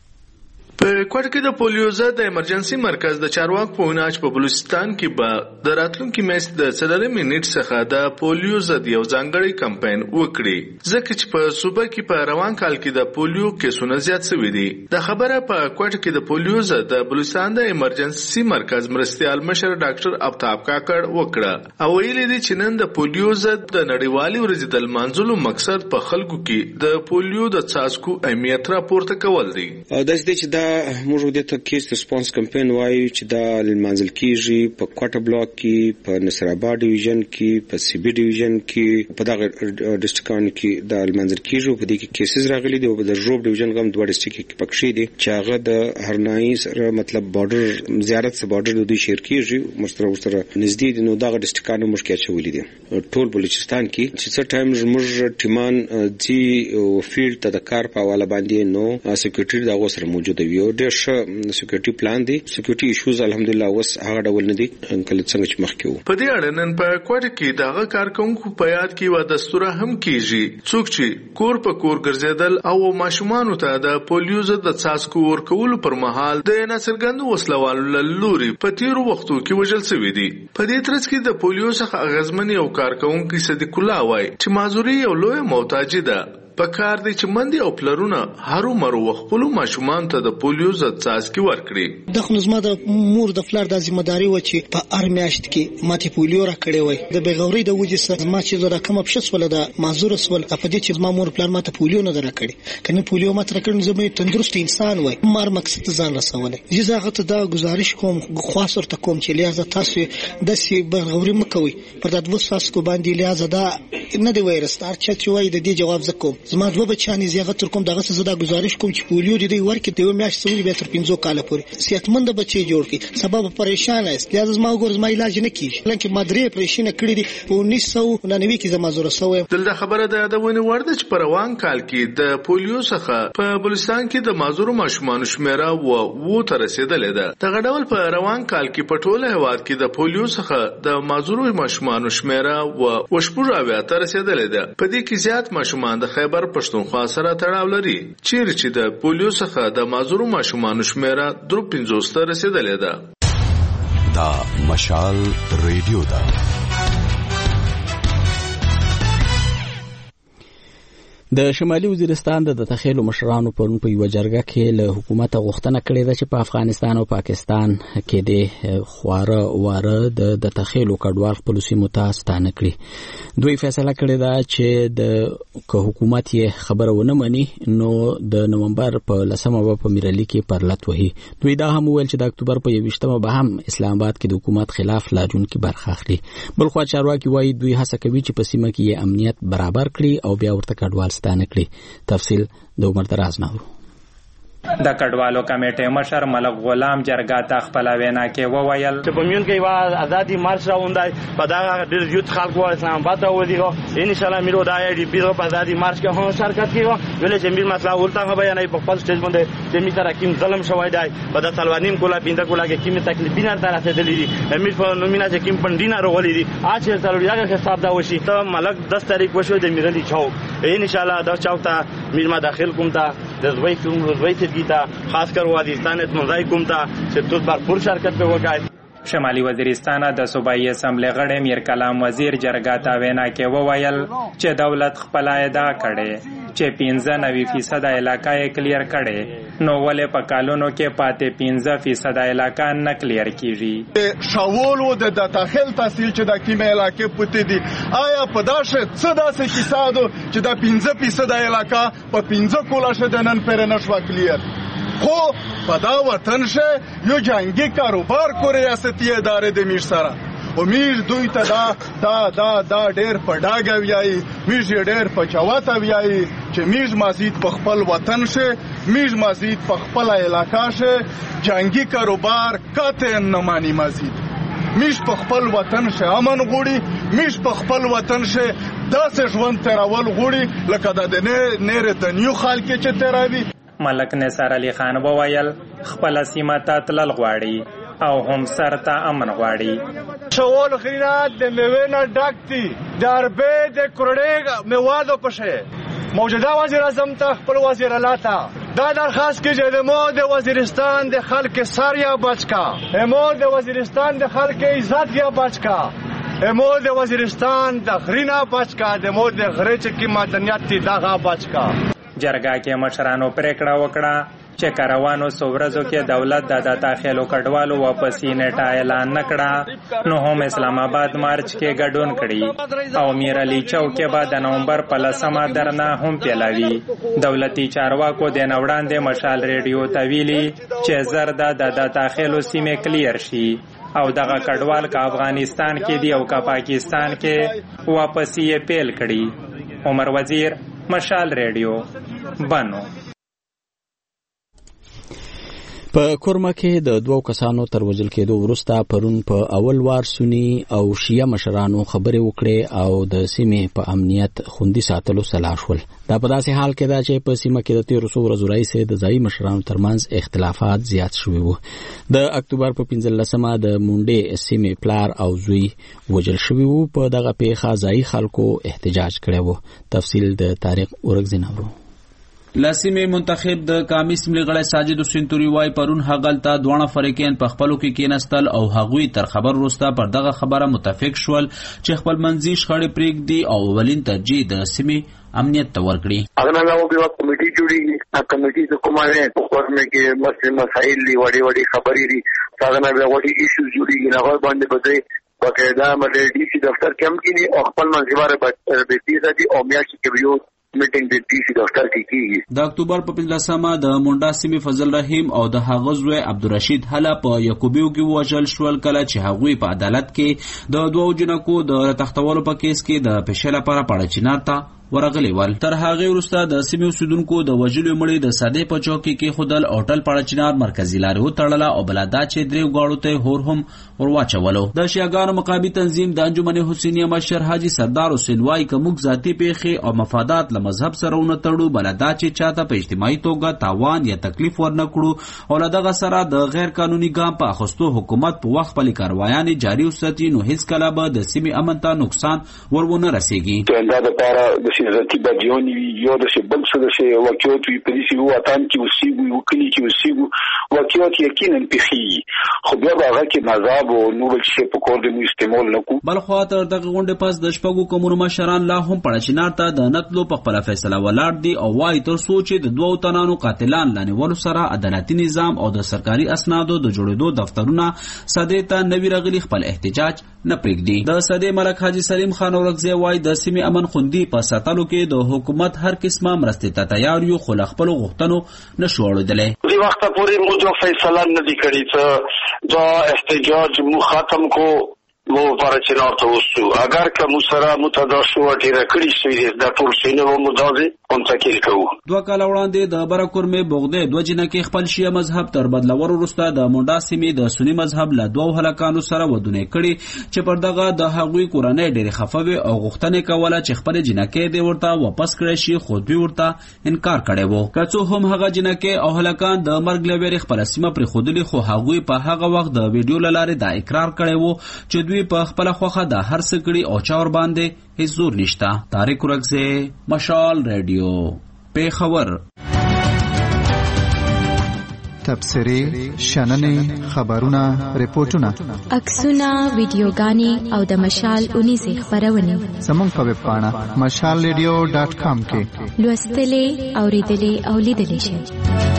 په کوټه کې د پولیو ضد ایمرجنسي مرکز د چارواک په وناج په بلوچستان کې به د راتلونکي میاشتې د څلورم منټ څخه د پولیو ضد یو ځانګړی کمپاین وکړي ځکه چې په صوبه کې په روان کال کې د پولیو کیسونه زیات شوي دي. د خبره په کوټه کې د پولیو ضد د بلوچستان د ایمرجنسي مرکز مرستيال مشر ډاکټر افتاب کاکړ وکړه او ویلي دي چې نن د پولیو ضد د نړیوالي ورځې د لمانځلو مقصد په خلکو کې د پولیو د څاڅکو اهمیت راپورته کول دي. دا چې دا موږ د ته کیس ریسپانس کمپاین وایو چې دا لمانځل کیږي په کوټه بلاک کې په نصر آباد ډیویژن کې په سی بي ډیویژن کې په دغه ډیسټریکټونو کې دا لمانځل کیږي په دې کې کیسز راغلي دي او د روب ډیویژن غم دوه ډیسټریکټ کې پکښې دي چې هغه د هرنای سره مطلب بارډر زیارت سره بارډر د دوی شیر کیږي مستر سره نږدې دي نو دغه ډیسټریکټونو موږ کې چولې دي ټول بلوچستان کې چې څه ټایم موږ ټیمان جی او فیلډ ته د کار په حواله باندې نو سکیورټي دغه سره موجود وي او ډېر ښه سکیورټي پلان دی. سکیورټي ایشوز الحمدلله اوس هغه ډول نه دي کله څنګه چې مخکې وو. په دې اړه نن په کوټه کې دغه کارکونکو په یاد کې و دستوره هم کیږي څوک چې کور په کور ګرځیدل او ماشومان ته د پولیو ضد د څاڅکو ورکولو پر مهال د ناڅرګندو وسلوالو لوري په تیرو وختو کې وژل شوی دي. په دې ترڅ کې د پولیو څخه اغیزمن یو کارکونکي صدیق الله وایي چې معذوري یو لوی محتاج ده په کار دی چې مندي او پلرونه هرو مرو وخپلو ماشومان ته د پولیو ضد څاڅکي ورکړي. د خنزما د مور د فلر د ځمداري و چې په ارمیاشت کې ماته پولیو را کړې وای د بغوري د وجې سره ما چې زړه کوم په شسول د معذور سول په دې چې ما مور پلر ماته پولیو نه درکړي کنه پولیو ماته کړن زمې تندرست انسان وای مار مقصد ځان رسولې زه هغه ته دا گزارش کوم خاص ورته کوم چې لیازه تاسو د سی بغوري مکوي پر د دوه ساس کو باندې لیازه دا نه دی وایرس تر چې وای د دې جواب زکوم زما دوه بچانی زیغه تر کوم دغه څه زدا گزارش کوم چې پولیو دې ورکې ته میاش سوي به تر پنځو کال پورې صحتمند بچي جوړ کی سبب پریشان است لیاز ما ګور زما علاج نه کیږي لکه مدرې پریشان کړی دي په انیس سو ننوي کې زما زوره سو دلته خبره ده د ونی ورده چې په روان کال کې د پولیو څخه په بلوچستان کې د معذور ماشومان شمیره و وو تر رسیدلې ده. دغه ډول په روان کال کې په ټوله هواد کې د پولیو څخه د معذور ماشومان شمیره و وشپوره تر رسیدلې ده. په دې کې زیات ماشومان د خیبر پښتونخوا سره تړاو لري چیرې چې د پولیو څخه د معذور ماشومان شمیره درو پنځوس ته رسیدلې ده. دا مشال ریډیو ده. د شمالي وزیرستان د تخیلو مشرانو پرون په یو جرګه کې له حکومت غوښتنه کړې ده چې په افغانستان او پاکستان کې د خواره واره د تخیلو کډوال خپل سیمو ته ستانه کړي. دوی فیصله کړې ده چې د که حکومت یې خبره ونه مني نو د نومبر په لسمه به په میرالي کې پرلت وهي. دوی دا هم ویل چې د اکتوبر په یویشتمه به هم اسلام آباد کې د حکومت خلاف لاجون کې برخه اخلي. بلخو چارواکي وایي دوی هڅه کوي چې په سیمه کې امنیت برابر کړي او بیا ورته کډوال ستانه کړي. تفصیل د عمر دراز نه د کډوالو کمیټې مشر ملک غلام جرګه ته خپل وینا کې وویل چې په میون کې وا ازادي مارش راوندای په دا ډېر یوت خلکو اسلام آباد ته ودیغو ان شاء الله میرو دا ای ډی پی په ازادي مارش کې هم شرکت کیو ولې چې میر مسله ولته بیانای په خپل سټیج باندې چې می سره کیم ظلم شوی دی په د سلوانیم کولا پیندا کولا کې کیم تکلیف نه تر رسیدلې دي امیر په نومینا چې کیم پندینا رغولې دي اچ ضروري هغه حساب دا وشي ته ملک دس تاریخ وشو د میرلی چوک ان شاء الله دا چوک ته میر ما داخل کوم ته د زوی کوم زوی ته کیتا خاص کر وادستان اتمنځای کوم ته چې تاسو بھرپور شرکت په وکړئ. شمالي وزیرستان د صوبایي اسمبلی غړی میر کلام وزیر جرګه ته وینا کې وویل چې دولت خپل ادا کړي چې پنځه نوي فیصد علاقه یې کلیر کړي نو ولې په کالونو کې پاتې پنځه فیصد علاقه نه کلیر کیږي. شاولو د داخل تحصیل چې د کیمه علاقه پته دي آیا په داشه څه داسې کیسادو چې د پنځه فیصد علاقه په پنځه کولا شته نن پر نشو کلیر خو په دا وطن شه یو جنگي کاروبار کو ریاستی ادارې د میر سره او میر دوی ته دا دا دا دا ډېر په ډاګه ویایي میر ډېر په چواته ویایي چې میر مازید په خپل وطن شه میر مازید په خپل علاقه شه جنگي کاروبار کته نه مانی مازید میر په خپل وطن شه امن غوړي میر په خپل وطن شه داسې ژوند تیرول غوړي لکه د نیر دنیو خلک چې تیراوي. ملک نثار علي خان وویل خپل سیمه ته تلل غواړي او هم سر ته امن غواړي. شوال خیرات د میوې نه ډک دي د اربې د کروڑې میوادو پشه موجوده وزیر اعظم ته خپل وزیر اعلی ته دا درخواست کیږي د مو د وزیرستان د خلک ساریا بچکا مو د وزیرستان د خلک عزت یا بچکا مو د وزیرستان د غرینا بچکا د مو د غری چې کی مدنیت دي دغه بچکا. جرګه کې مشرانو پریکړه وکړه چې کاروانو سوورزو کې دولت د داخلو کډوالو واپسی نیټه اعلان نکړه نو هم اسلام آباد مارچ کې ګډون کړي او میر علي چوک کې بعد د نومبر په لسمه درنه هم پیلاوي. دولتي چارواکو د نوړاندې مشال ریډیو ته ویلي چې زرد د داخلو سیمه کلیر شي او دغه کډوال کا افغانستان کې دی او کا پاکستان کې واپسی یې پیل کړي. عمر وزیر مشال ریډیو بانو. په کورما کې د دوو کسانو تر وژل کېدو وروسته پرون په اول وار سنی او شیعه مشرانو خبرې وکړې او د سیمې په امنیت خوندي ساتلو سلا شول. دا په داسې حال کې دا چې په سیمه کې د تیرو څو ورځو راهیسې د ځایي مشرانو ترمنځ اختلافات زیات شوي وو. د اکتوبر په پنځلسمه د مونډې سیمې پلار او زوی وژل شوي وو. په دغه پیښه ځایي خلکو احتجاج کړی وو. تفصیل د طارق اورګزی نورو. لاسیمه منتخب د کامی سیمې غړی ساجد حسین توری وای پرون هغلته دوه فریقین په خپلو کې کېناستل او هغوی تر خبر وروسته پر دغه خبره متفق شول چې خپل منځي شخړې پرېږدي او ولین ترجیح د سیمې امنیت ته ورکړي. اگر نه وو په کمیټي جوړیږي کمیټي د کومه په خورمه کې مسله مسائل دی وړي وړي خبرې دي څنګه نه وړي ایشوز جوړیږي نه غوړ باندې بده باقاعده مدیر ډي سي دفتر کې هم کېږي او خپل منځواره به تیزه دي او میاشتې کې یو میټینګ د ډي سي دفتر کې کیږي. د اکتوبر په پنځلسمه د مونډا سیمې فضل رحیم او د هغه زوی عبدالرشید حلا په یعقوبیو کې وژل شول کله چې هغوی په عدالت کې د دوو جنکو د تختولو په کیس کې د پیښې لپاره پاړچینار ته ورغلی ول. تر هغه وروسته د سیمې اوسیدونکو د وژلو مړي د ساده په چوکۍ کې خودل اوټل پاړچینار مرکزی لارې وتړله او بلادا چې درې غاړو ته هور هم ورواچولو. د شیعاګانو مقابل تنظیم د انجمن حسینیه مشر حاجی سردار حسین وای کومک ذاتی پیښې او مفادات له مذهب سره ونه تړو بلادا چې چاته په اجتماعي توګه تاوان یا تکلیف ورنکړو او دغه سره د غیر قانوني ګام په اخستو حکومت په وخت پلي کاروایان جاری وساتي نو هیڅ کله به د سیمې امن ته نقصان ورونه رسیږي. ذاتي بدیونی یو د څه بل څه د څه واقعیت وي په دې یو وطن کې وسیږي وکړي چې وسیږي واقعیت یقینا پیخي خو بیا هغه کې مذهب او نور څه په کور د استعمال نکو. بل خو تر دغه غونډه پاس د شپږو کومونو مشران لا هم پړچینار ته د نتلو په خپل فیصله ولاړ دي او وايي تر سوچ د دوو تنانو قاتلان لانی ول سره عدالتي نظام او د سرکاري اسنادو د جوړېدو دفترونه سده ته نوی رغلي خپل احتجاج نه پرېږدي. د سده ملک حاجی سلیم خان اورګزی وايي د سیمې امن خوندي په ساتلو کې د حکومت هر قسمه مرستې ته تیار یو خو خپل غوښتنو نشو اړولای. دې وخت پورې موږ فیصله نه دی کړی چې دا احتجاج مو ختم کو مو لپاره چې نارته وستو اگر که مو سره متداشو ډیره کړي شوي د ټول شینه و مدازي منتقل کوو. دوه کال وړاندې د برکورمې بوغدې دوه جنکې خپل شیعه مذهب تر بدلور وروسته د مونډا سیمې د سنی مذهب له دوه هلکانو سره ودونه کړي چې پر دغه د هغوی کورنۍ ډېرې خفه وي او غوښتنې کوله چې خپل جنکې دې ورته واپس کړی شي، خو دوی ورته انکار کړی و. که څو هم هغه جنکې او هلکان د مرګ له ویرې خپله سیمه پرېښودلې، خو هغوی په هغه وخت د ویډیو له لارې دا اقرار کړی و چې دوی په خپله خوښه دا هر څه کړي او چا ورباندې هیڅ زور نشته. طارق ورکزی، مشال ریډیو، پیښور. تبصرې، شننې، خبرونه، ریپورتونه، عکسونه، ویډیوګانې او د مشال اونیزې خپرونې زموږ په ویب پاڼه مشال ریډیو ډاټ کام کې لوستلې، اورېدلې او لیدلې شئ.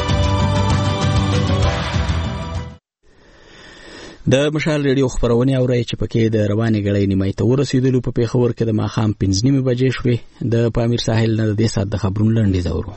د مشال ریډیو خبرونه اورئ چې پکې د رواني غړې نیمه ته ورسېدلو په پیښور کې د ماخام پنځه نیمه بجې شوې. د پامیر ساحل نه د دې سات د خبرونو لنډیز اورو.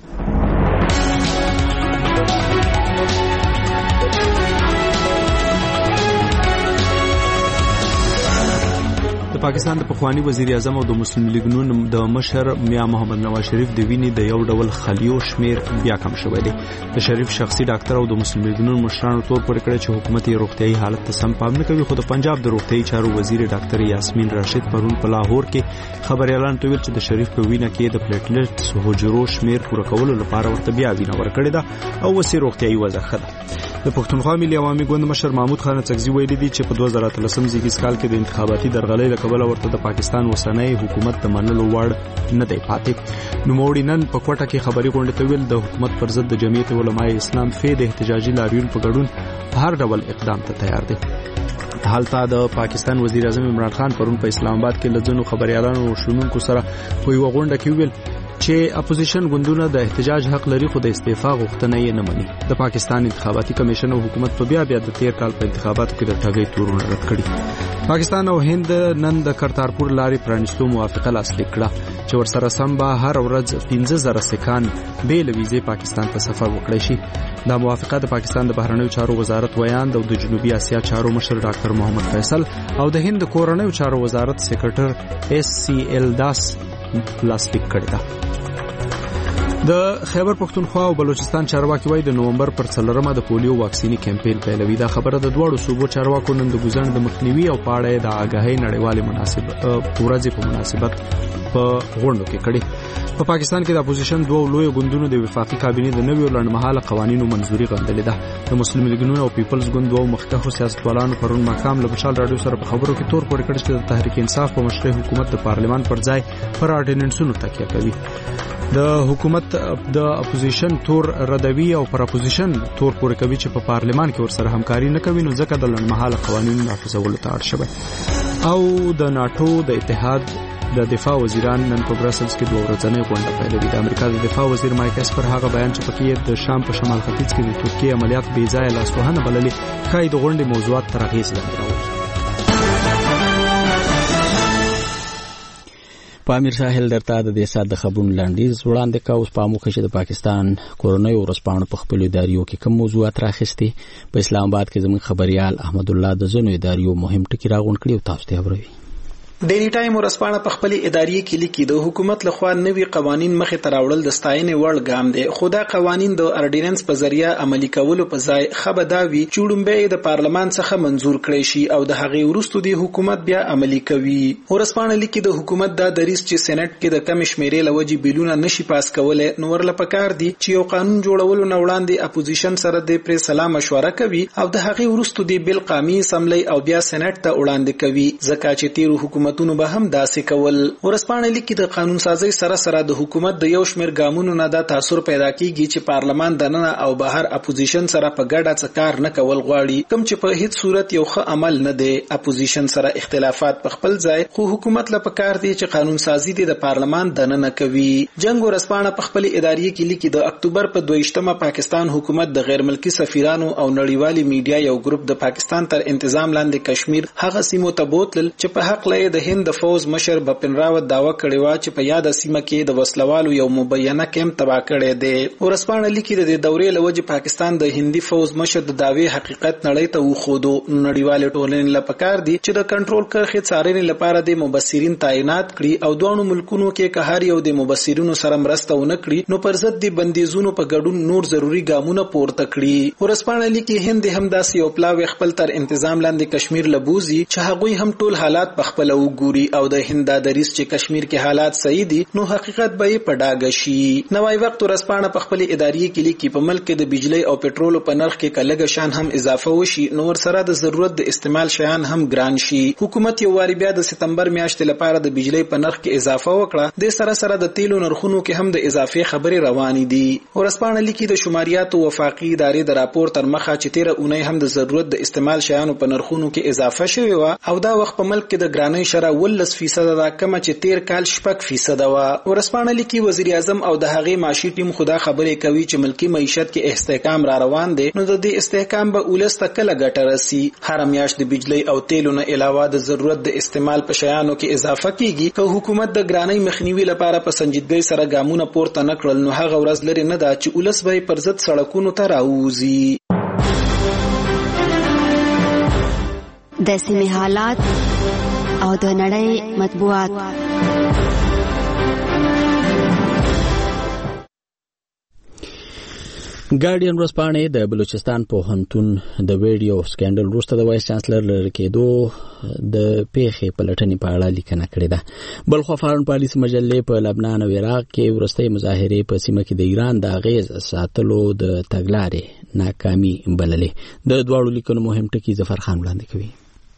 د پاکستان د پخوانی وزیر اعظم او د مسلم لیگ نون د مشر میا محمد نواز شریف د وینې د یو ډول خلیو شمیر بیا کم شوی دی. د شریف شخصي ډاکټر او د مسلم لیگ نون مشرانو تور پورې کړی چې حکومت یې روغتیايي حالت ته سم پام نه کوي، خو د پنجاب د روغتیايي چارو وزیر ډاکټر یاسمین راشد پرون په لاهور کې خبريالان ته ویل چې د شریف په وینه کې د پلیټلیټ حجرو شمیر پوره کولو لپاره ورته بیا وینه ورکړې ده او وسی روغتیايي وضع ښه ده. د پښتونخوا ملي عوامي ګوند مشر محمود خان څکزي ویلي دي چې په دوه زره اتلسم زیږیز کال کې د انتخاباتي درغلۍ له کبله ورته د پاکستان وسنۍ حکومت د منلو وړ نه دی پاتې. نوموړي نن په کوټه کې خبري غونډه ته ویل د حکومت پر ضد د جمعیت علماء اسلام فی د احتجاجي لاریون په ګډون هر ډول اقدام ته تیار دی. حالته د پاکستان وزیر اعظم عمران خان پرون په اسلام آباد کې لږونو خبريالانو او شنونکو سره په یو غونډه کې ویل چې اپوزیشن ګوندونه د احتجاج حق لري، خو د استعفا غوښتنه یې نه مني. د پاکستان انتخاباتي کمیشن او حکومت په بیا بیا د تیر کال په انتخاباتو کې د ټاګۍ تورونه رد کړي. پاکستان او هند نن د کرتارپور لارې پرانیستو موافقه لاسلیک کړه چې ورسره سم به هر ورځ پنځه زره سکان بې له ویزې پاکستان ته سفر وکړي شي. دا موافقه د پاکستان د بهرنیو چارو وزارت ویاند او د جنوبي اسیا چارو مشر ډاکټر محمد فیصل او د هند کورنیو چارو وزارت سیکریټر ایس سی ال داس لاسلیک کړی ده. د خیبر پختونخوا او بلوچستان چارواکي وايي د نومبر پر څلورمه د پولیو واکسینی کمپاین پیلوي. دا خبره د دوړو صوبو چارواکو نن د ګوزن د مخنیوي او پاړې د آګاهۍ نړیوالې مناسبت پورځي په مناسبت په غونډو کې کړي. په پاکستان کې د اپوزیشن دوه لوی ګوندونو د وفاقي کابینې د نویو لړمحاله قوانینو منځوري غندلې ده. د مسلم لیگ نون او پیپلز ګوند دوه مخکښو سیاستوالانو پرون ماقام له مشال رادیو سره په خبرو کې تور پورې کړی چې د تحریک انصاف په مشرۍ حکومت د پارلمان پر ځای پر آرډیننسونو تکیه کوي. د حکومت د اپوزیشن تور ردوی او پر اپوزیشن تور پورې کوي چې په پارلمان کې ورسره همکاري نه کوي، نو ځکه د لړمحاله قوانینو نافذولو ته اړ شوی. او د ناتو د اتحاد د دفاع وزیران نن په برسلز کې دوه ورځنۍ غونډه پیلوي. د امریکا د دفاع وزیر مایک اسپر هغه بیان چې پکې د شام په شمال ختیځ کې د ترکیه عملیات بې ځایه لاسوهنه بللې ښایي د غونډې موضوعات تر اغېز لاندې راولي. په امیر ساحل درته د دې سات د خبرونو لنډیز وړاندې کا. اوس په موخه چې د پاکستان کورنۍ ورسپانو په خپل اداریو کې کوم موضوعات راخستي. په اسلام آباد کې زموږ خبريال احمد الله د زنو اداریو مهم ټکی راغون کړی او تاسو ته اورئ. ډیلی ټایم ورسپانه په خپل اداري کې لیکي د حکومت لخوا نوي قوانين مخې ته راوړل د ستاینې وړ ګام دی، خو دا قوانين د اورډیننس په ذریعہ عملي کولو په ځای خبرداوي چوډمبه د پارلمان څخه منزور کړي شي او د هغې وروسته د حکومت بیا عملي کوي. ورسپانه لیکي د حکومت دا دریس چې سېنات کې د کم شمیرې لوجې بیلونه نشي پاس کولای، نو ورله پکار دي چې یو قانون جوړولو نه وړاندې اپوزیشن سره د پرې سلام مشوره کوي او د هغې وروسته د بیل قامي اسمبلی او بیا سېنات ته وړاندې کوي، ځکه چې تیر حکومتونو به هم داسې کول. ورسپانه لیکي د قانون سازي سره سره د حکومت د یو شمېر ګامونو نه دا تاثیر پیدا کیږي چې پارلمان دننه او بهر اپوزیشن سره په ګډه څه کار نه کول غواړي، کوم چې په هیڅ صورت یو ښه عمل نه دی. اپوزیشن سره اختلافات په خپل ځای، خو حکومت له پکار دی چې قانون سازي د پارلمان دننه کوي. جنگ ورسپانه په خپل اداري کې لیکي د اکتوبر په دویشتمه پاکستان حکومت د غیر ملکی سفیرانو او نړیوالي میډیا یو ګروپ د پاکستان تر انتظام لاندې کشمیر هغه سیمو ته بوتل چې په حق لې د هند د فوز مشر بپن راوت داوا کړې و چې په یاد سیمه کې د وسلوالو یو مبینه کیمپ تباہ کړی دی. ورسپانه لیکي د دورې لوجه پاکستان د هندي فوز مشر د داوی حقیقت نړۍ ته وخودو. نړیوال ټولنې لپاره دي چې د کنټرول کرخې څارنې لپاره د مبصرین تعینات کړي او دوه ملکونو کې که هر یو د مبصرینو سره مرسته ونه کړي نو پر ضد د بندیزونو په ګډون نور ضروری ګامونه پورته کړي. ورسپانه لیکي هند هم داسې یو پلاوی خپل تر انتظام لاندې کشمیر لبوزي چې هغوی هم ټول حالات په خپل وګوري او د هند د دریس چې کشمیر کې حالات صحیح دي نو حقیقت به په ډاګه شي. نوای وخت ورسپانه په خپل اداري کې لیکي په ملک کې د بجلی او پټرول په نرخ کې کلهګه شان هم اضافه وشي نو ور سره د ضرورت د استعمال شیان هم ګران شي. حکومت یو واری بیا د سپتمبر میاشتې لپاره د بجلی په نرخ کې اضافه وکړه. د سره سره د تیلو نرخونو کې هم د اضافه خبرې روانې دي. ورسپانه لیکي د شماریات او وفاقي ادارې د راپور تر مخه چې تیر اونۍ هم د ضرورت د استعمال شیانو په نرخونو کې اضافه شوی و او دا وخت په ملک کې د ګرانۍ شرح ولس فیصد دا کم چې تیر کال شپږ فیصد و. ورسپانه لیکي وزیر اعظم او د هغې معاشي ټیم خدا خبرې کوي چې ملکی معیشت کې استحکام را روان دی نو د دې استحکام به ولس ته کله ګټه رسي. هر میاشت د بجلی او تیلو نه علاوه د ضرورت د استعمال په شیانو کې اضافه کیږي. که حکومت د ګرانۍ مخنیوي لپاره په سنجیدګۍ سره ګامونه پورته نه کړل نو هغه ورځ لري نه ده چې ولس به پر ضد سړکونو ته راوځي. د سیمې حالات او د نړۍ مطبوعات. ګارډین ورځپاڼې د بلوچستان پوهنتون د ویډیو سکینډل وروسته د وایس چانسلر لري کېدو د پیښې پلټنې په اړه لیکنه کړې ده. بلخو فارن پالیسي مجلې په لبنان او عراق کې وروستۍ مظاهرې په سیمه کې د ایران د اغیز ساتلو د تګلارې ناکامي بللې. د دواړو لیکنو مهم ټکي ظفر خان وړاندې کوي.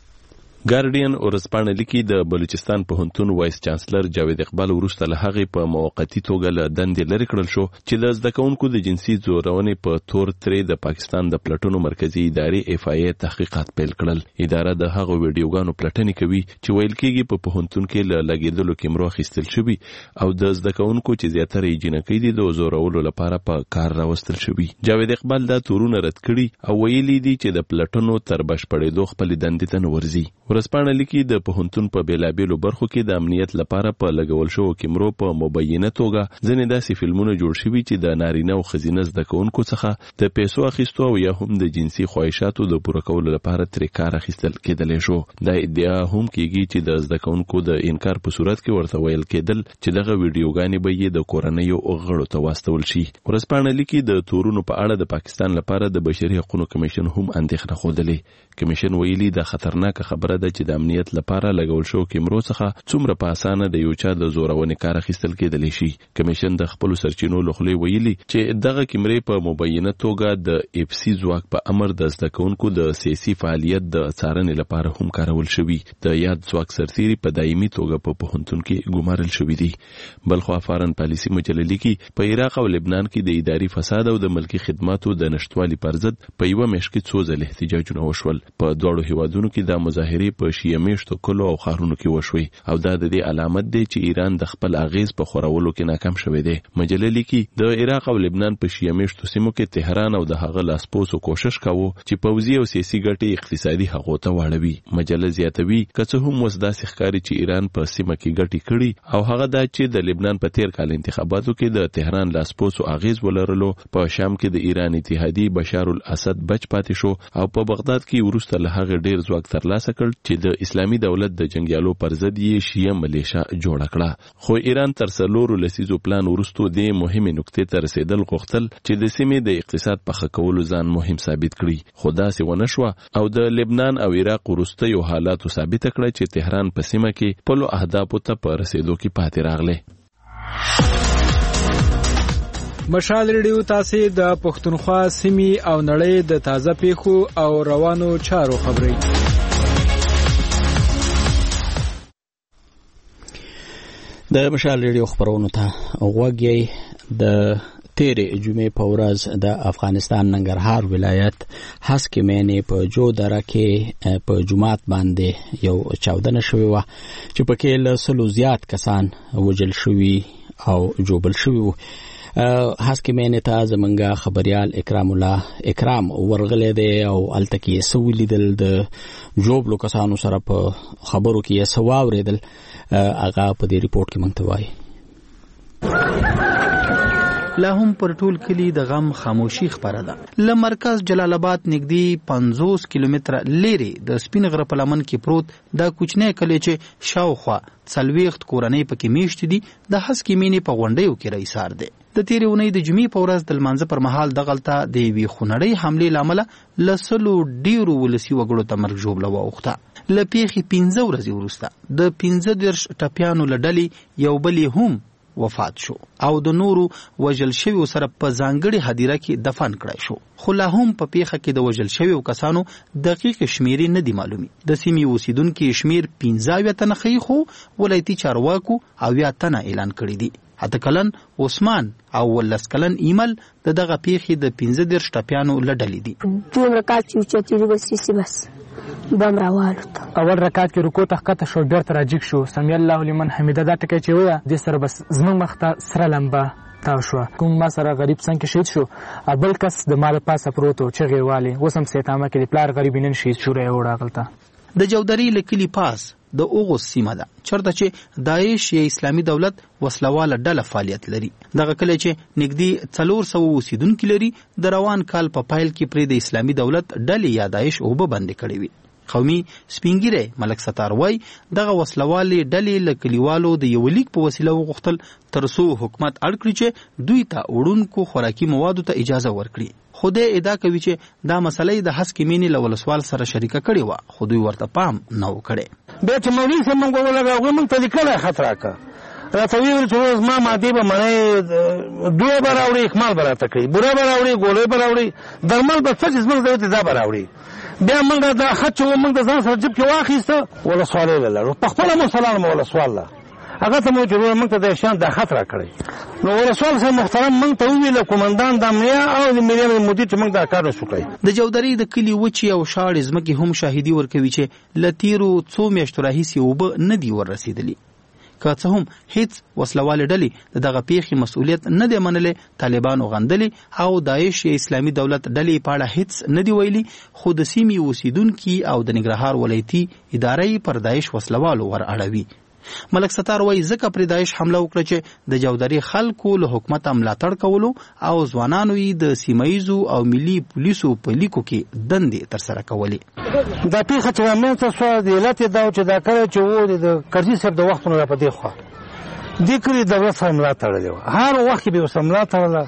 ګارډین ورځپاڼه لیکي د بلوچستان پوهنتون وایس چانسلر جاوید اقبال وروسته له هغې په موقتي توګه له دندې لرې کړل شو چې د زده کوونکو د جنسي زورونې په تور ترې د پاکستان د پلټنو مرکزي ادارې اف آی ای تحقیقات پیل کړل. اداره د هغو ویډیوګانو پلټنې کوي چې ویل کېږي په پوهنتون کې له لګېدلو کیمرو اخیستل شوي او د زده کوونکو چې زیاتره یې جینکۍ دي د زورولو لپاره په کار راوستل شوي. جاوید اقبال دا تورونه رد کړي او ویلي دي چې د پلټنو تر بشپړېدو خپلې دندې ته نه ورځي. ورځپاڼه لیکي د پوهنتون په بیلابیلو برخو کې د امنیت لپاره په لګول شوو کیمرو په مبینه توګه ځینې داسې فلمونه جوړ شوي چې د نارینه او ښځینه زده کوونکو څخه د پیسو اخیستو او یا هم د جنسي خواهشاتو د پوره کولو لپاره ترې کار اخیستل کېدلی شو. دا ادعا هم کېږي چې د زده کوونکو د انکار په صورت کې ورته ویل کېدل چې دغه ویډیوګانې به یې د کورنیو غړو ته واستول شي. ورځپاڼه لیکي د تورونو په اړه د پاکستان لپاره د بشري حقوقو کمیشن هم اندېښنه ښودلې. کمیشن ویلي دا خطرناکه خبره ده چې د امنیت لپاره لګول شو کیمرو څخه څومره په اسانه د یو چا د زورونې کار اخیستل کېدلی شي. کمیشن د خپلو سرچینو له خولې ویلي چې دغه کیمرې په مبینه توګه د اف سی ځواک په امر د زده کوونکو د سیاسي فعالیت د څارنې لپاره هم کارول شوي. د یاد ځواک سرتیري په دایمي توګه په پوهنتون کې ګمارل شوي دي. بلخو فارن پالیسي مجله لیکي په عراق او لبنان کې د اداري فساد او د ملکي خدماتو د نشټوالي پر ضد په یوه میاشت کې څو ځله احتجاجونه وشول. په دواړو هیوادونو کې دا مظاهرې په شیعه میشتو کلو او ښارونو کې وشوي او دا د دې علامت دی چې ایران د خپل اغیز په خورولو کې ناکام شوی دی. مجله لیکي د عراق او لبنان په شیعه میشتو سیمو کې تهران او د هغه لاسپوسو کوشش کاوه چې پوځي او سیاسي ګټې اقتصادي هغو ته واړوي. مجله زیاتوي که څه هم اوس داسې ښکاري چې ایران په سیمه کې ګټې کړي او هغه دا چې د لبنان په تیر کال انتخاباتو کې د تهران لاسپوسو اغیز ولرلو. په شام کې د ایران اتحادي بشار الاسد بچ پاتې شو او په بغداد کې وروسته له هغه ډیر ځواک ترلاسه کړ چې د اسلامي دولت د جنگیالو پر ضد یې شیعه ملیشا جوړه کړه. خو ایران تر څلورو لسیزو پلان وروسته د مهمې نقطې ته رسیدل غوښتل چې د سیمې د اقتصاد په ښه کولو ځان مهم ثابت کړي. خو داسې ونه شوه او د لبنان او عراق وروستیو حالاتو ثابته کړه چې تهران په سیمه کې خپلو اهدافو ته په رسیدو کې پاتې راغلی. مشال ریډیو تاسو د پښتونخوا سیمې او نړۍ د تازه پیښو او روانو چارو خبري. د مشال ریډیو خبرونو ته غوږی د تیرې جمعې په ورځ د افغانستان ننګرهار ولایت هسکې مینې په جو دره کې په جماعت باندې یو چاودنه شوې وه چې پکې له سلو زیات کسان وژل شوي او جوبل شوي وو. هسکه مینه ته زمونږه خبريال اکرام الله اکرام ورغله دی او التکی سولیدل د جوب لوکسانو سره په خبرو کې سواوریدل هغه په دې ریپورت کې مونږ ته وایي. لا هم پر ټول کلی د غم خاموشي خبره ده. له مرکز جلال آباد نږدې پنځوس کیلومتره لري د سپین غره په لمن کې پروت دا کوچنی کلی چې شاوخوا څلوېښت کورنۍ پکې میشت دي د هسکې مینې په غونډیو کې رئیسار دی. د تیرې اونۍ د جمعې په ورځ د لمانځه پر مهال دغلته د یوې خونړۍ حملې له امله له سلو ډیرو ولسي وګړو ته مرګ ژوبله واوښته. له پیښې پنځه ورځې وروسته د پنځه دېرش ټپیانو له ډلې یو بل هم وفات شو او د نورو وژل شویو سره په ځانګړې هدیره کې دفن کړای شو. خو لا هم په پیښه کې د وژل شویو کسانو دقیق شمیرې نه دي معلومي. د سیمې اوسیدونکو شمیر پنځه اویا تنه ښیي خو ولایتي چارواکو اویا تنه اعلان کړي دي. اته کلن عثمان او ولس کلن ایمل د دغه پیښې د پنځه دېرش ټپیانو له ډلې دي. دومره کال چې اوچتېدي بس ایسي بس بم راوالوته. اول رکعت کې رکوع ته ښکته شو بیرته راجګ شو سمع الله لمن حمیده دا ټکی چې وویه دې سره بس زموږ مخ ته سره لمبه تاو شوه. کوم ما سره غریب څنګ کې شهید شو بل کس د ما له پاسه پروت و چغې والې اوس هم سیتامه کې د پلار غریب نن شهید شو راوړه هغلته. د جودري له کلي پاس د اوغوس سیمه ده چرته چې داعش یا اسلامي دولت وسلواله ډله فعالیت لري. دغه کلی چې نږدې څلور سوه اوسیدونکي لري د روان کال په پا پیل کې پرې د اسلامي دولت ډلې یا داعش اوبه بندې کړې وي. قومي سپینګیری ملک ستار وای دغه وسلوالې ډلې له کلیوالو د یو لیک په وسیله وغوښتل ترڅو حکومت اړ کړي چې دوی ته وړونکو خوراکي موادو ته اجازه ورکړي. خو دې ادعا کوي چې دا مسله د هسکې مینې له ولسوال سره شریکه کړې وه خو دوی ورته پام نه و کړی. بیا چې مولوي صاحب موږ ولګوو هغوی موږ ته لیکلی خط راکړه راته ویل چې اوس ما مادې به منئ دوی به راوړي اکمال به راته کوي بوره به راوړي ګولۍ به راوړي درمل به څه چې زموږ ضرورت دی دا به راوړي. بیا موږ دا خط چې و موږ د ځان سره جب کې واخیسته ولسوالۍ له لاړو په خپله مو سلام ولسوال له هغه ته مو چې موږ ته د شان دا خط راکړی نو ولسوال صاحب محترم موږ ته وویل قومندان د امنیه او د ملي مدیر چې موږ دا کار نشو کوی. د جودري د کلي وچې او شاړې ځمکې هم شاهدي ورکوي چې له تیرو څو میاشتو راهیسې اوبه نه دي وررسېدلي. که څه هم هیڅ وسلوالې ډلې د دغه پیښې مسؤلیت نه دی منلی طالبانو غندلې او داعش یا اسلامي دولت ډلې په اړه هیڅ نه دی ویلي خو د سیمې اوسیدونکي او د ننګرهار ولایتي ادارې پر داعش وسلوالو ور اړوي. ملک ستار وایي ځکه پرې داعش حمله وکړه چې د جودري خلکو له حکومته ملاتړ کولو او ځوانانو یې د سیمهییزو او ملي پولیسو په لیکو کې دندې ترسره کولې. دا پیښه چې رامنځته شوه د علت یې دا و چې دا کړی چې و د کرزي صاحب د وختونو را په دې خوا دې کلي دولت سره ملا تړلې وه هر وخت کې به یې ورسره ملا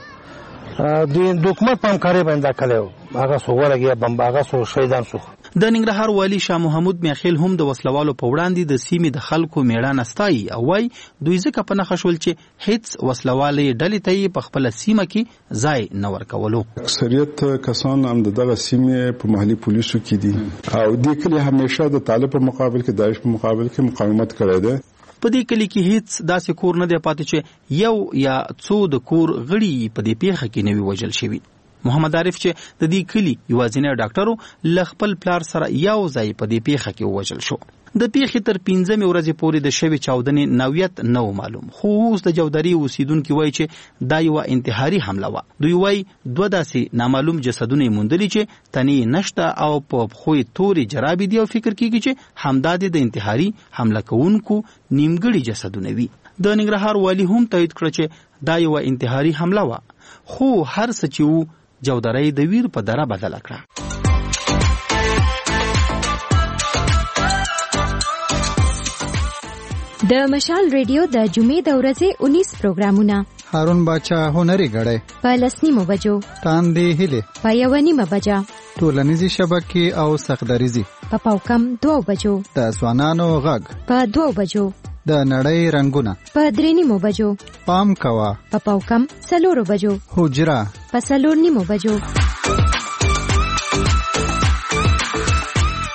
تړله د حکومت په همکارۍ باندې دا کلی و هغه څو ولګېد بمب هغه څو شهیدان شو. د ننګرهار والي شاه محمود میاخیل هم د وسلوالو په وړاندې د سیمې د خلکو میړانه ستایي او وایي دوی ځکه په نښه شول چې هیڅ وسلوالې ډلې ته یې په خپله سیمه کې ځای نه ورکولو. اکثریت کسان هم د دغه سیمې په محلي پولیسو کې دي او دې کلي همیشه د طالب په مقابل کې داعش په مقابل کې مقاومت کړی دی. په دې کلي کې هیڅ داسې کور نه دی پاتې چې یو یا څو د کور غړي په دې پیښه کې نه وي وژل شوي. محمد عارف چې د دې کلي یوازینی ډاکټر له خپل پلار سره یو ځای په دې پیښه کې ووژل شو. د پیښې تر پنځمې ورځې پورې د شوې چاودنې نوعیت نه و معلوم خو اوس د جودري اوسیدونکي وایي چې دا یوه انتحاري حمله وه. دوی وایي دوه داسې نامعلوم جسدونه یې موندلي چې تنې نشته او په پښو یې تورې جرابې دي او فکر کېږي چې همدا د انتحاري حمله کوونکو نیمګړي جسدونه وي. د ننګرهار والي هم تایید کړه چې دا یوه انتحاري حمله وه خو هر څه چې و جودري د ویر په دره بدله کړه. د مشال ریډیو د جمعې د ورځې انیس پروګرامونه هارون باچا هنري غړې په لسنیمو بجو تاندې هله په یو نیمه بجا ټولنیزي شبکې او سخدریزي په پاوکم دوه بجو د ځوانانو غږ په دوه بجو د نړۍ رنگونه په درې نیمو بجو پام کوا په پاوکم څلورو بجو حجرا په څلور نیمو بجو.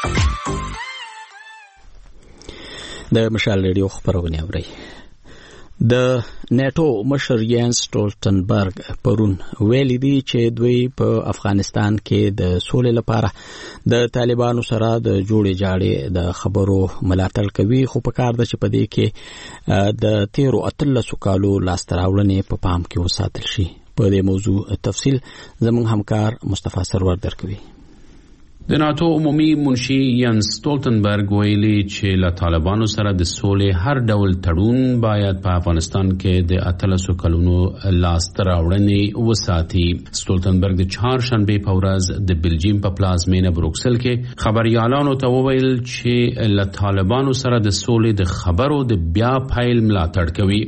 د مشال ریډیو خبرونه اوري. د نیټو مشر ینس سټولټنبرګ پرون ویلي دی چې دوی په افغانستان کې د سولې لپاره د طالبانو سره د جوړې جاړې د خبرو ملاتړ کوي، خو په کار ده چې په دې کې د تیرو اتلسو کالو لاسته راوړنې په پام کې وساتل شي. په دې موضوع تفصیل زموږ همکار مصطفی سرور درکوي. د ناتو عمومي منشي ینس سټولټنبرګ ویلي چې له طالبانو سره د سولې هر ډول تړون باید په افغانستان کې د اتلسو کلونو لاسته راوړنې وساتي. سټولټنبرګ د چهارشنبې په ورځ د بلجیم په پلازمینه بروکسل کې خبريالانو ته وویل چې له طالبانو سره د سولې د خبرو د بیا پیل ملاتړ کوي.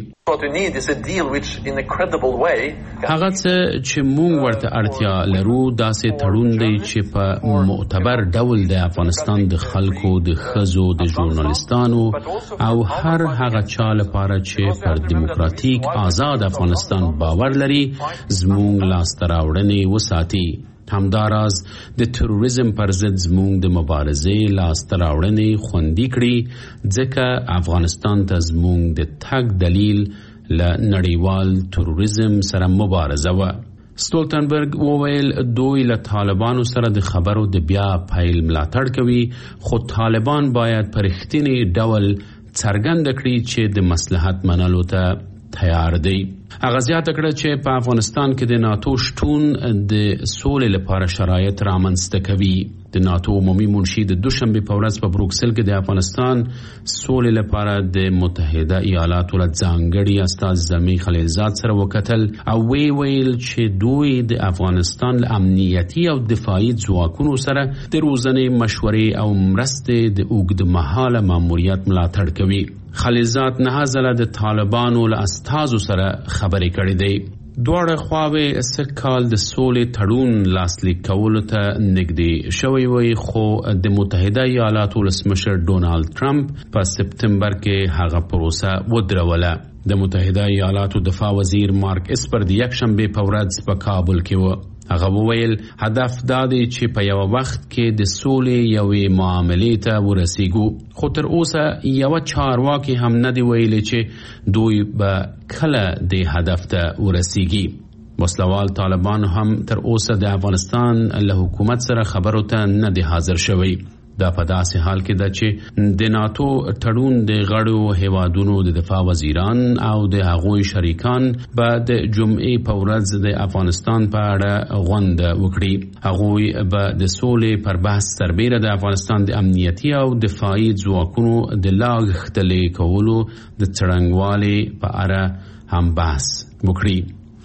هغه څه چې موږ ورته اړتیا لرو داسې تړون دی چې په معتبر ډول د افغانستان د خلکو، د ښځو، د ژورنالستانو او هر هغه چا لپاره چې پر دیموکراتیک آزاد افغانستان باور لري زموږ لاسته راوړنې وساتي. همداراز د تروریزم پر ضد زموږ د مبارزې لاسته راوړنې خوندي کړي، ځکه افغانستان ته زموږ د تګ دلیل له نړیوال تروریزم سره مبارزه و. سټولټنبرګ وویل دوی له طالبانو سره د خبرو د بیا پیل ملاتړ کوي، خو طالبان باید په رښتینی ډول څرګنده کړي چې د مصلحت منلو ته تیار دی. هغه زیاته کړه چې په افغانستان کې د ناتو شتون د سولې لپاره شرایط رامنځته کوي. د ناتو عمومي منشي د دوشنبه په ورځ په بروکسل کې د افغانستان سولې لپاره د متحده ایالاتو له ځانګړي استازي زمي خلیلزاد سره وکتل او وی ویل چې دوی د افغانستان له امنیتي او دفاعي ځواکونو سره د روزنې مشورې او مرستې د اوږدمهاله ماموریت ملاتړ کوي. خلیلزاد نه ځله د طالبانو له استازو سره خبرې کړې دي. دواړه خواوې سږ کال د سولې تړون لاسلیک کولو ته نږدې شوی وي، خو د متحده ایالاتو ولسمشر ډونالد ټرمپ په سپتمبر کې هغه پروسه ودروله. د متحده ایالاتو دفاع وزیر مارک اسپر د یکشنبه په ورځ په کابل کې و. هغه وویل هدف دا دی چې په یو وخت کې د سولې یوې معاملې ته ورسیږو، خو تر اوسه یو چارواکي هم نه دی ویلي چې دوی به کله د هدف ته ورسیږي. وسلوال طالبان هم تر اوسه د افغانستان له حکومت سره خبرو ته نه دی حاضر شوی. دا په داسې حال کې ده چې د ناتو تړون د غړو هیوادونو د دفاع وزیران او د هغوی شریکان به د جمعې په ورځ د افغانستان په اړه غونډه وکړي. هغوی به د سولې پر بحث سربیره د افغانستان د امنیتي او دفاعي ځواکونو د لا غښتلي کولو د څرنګوالي په اړه هم بحث وکړي.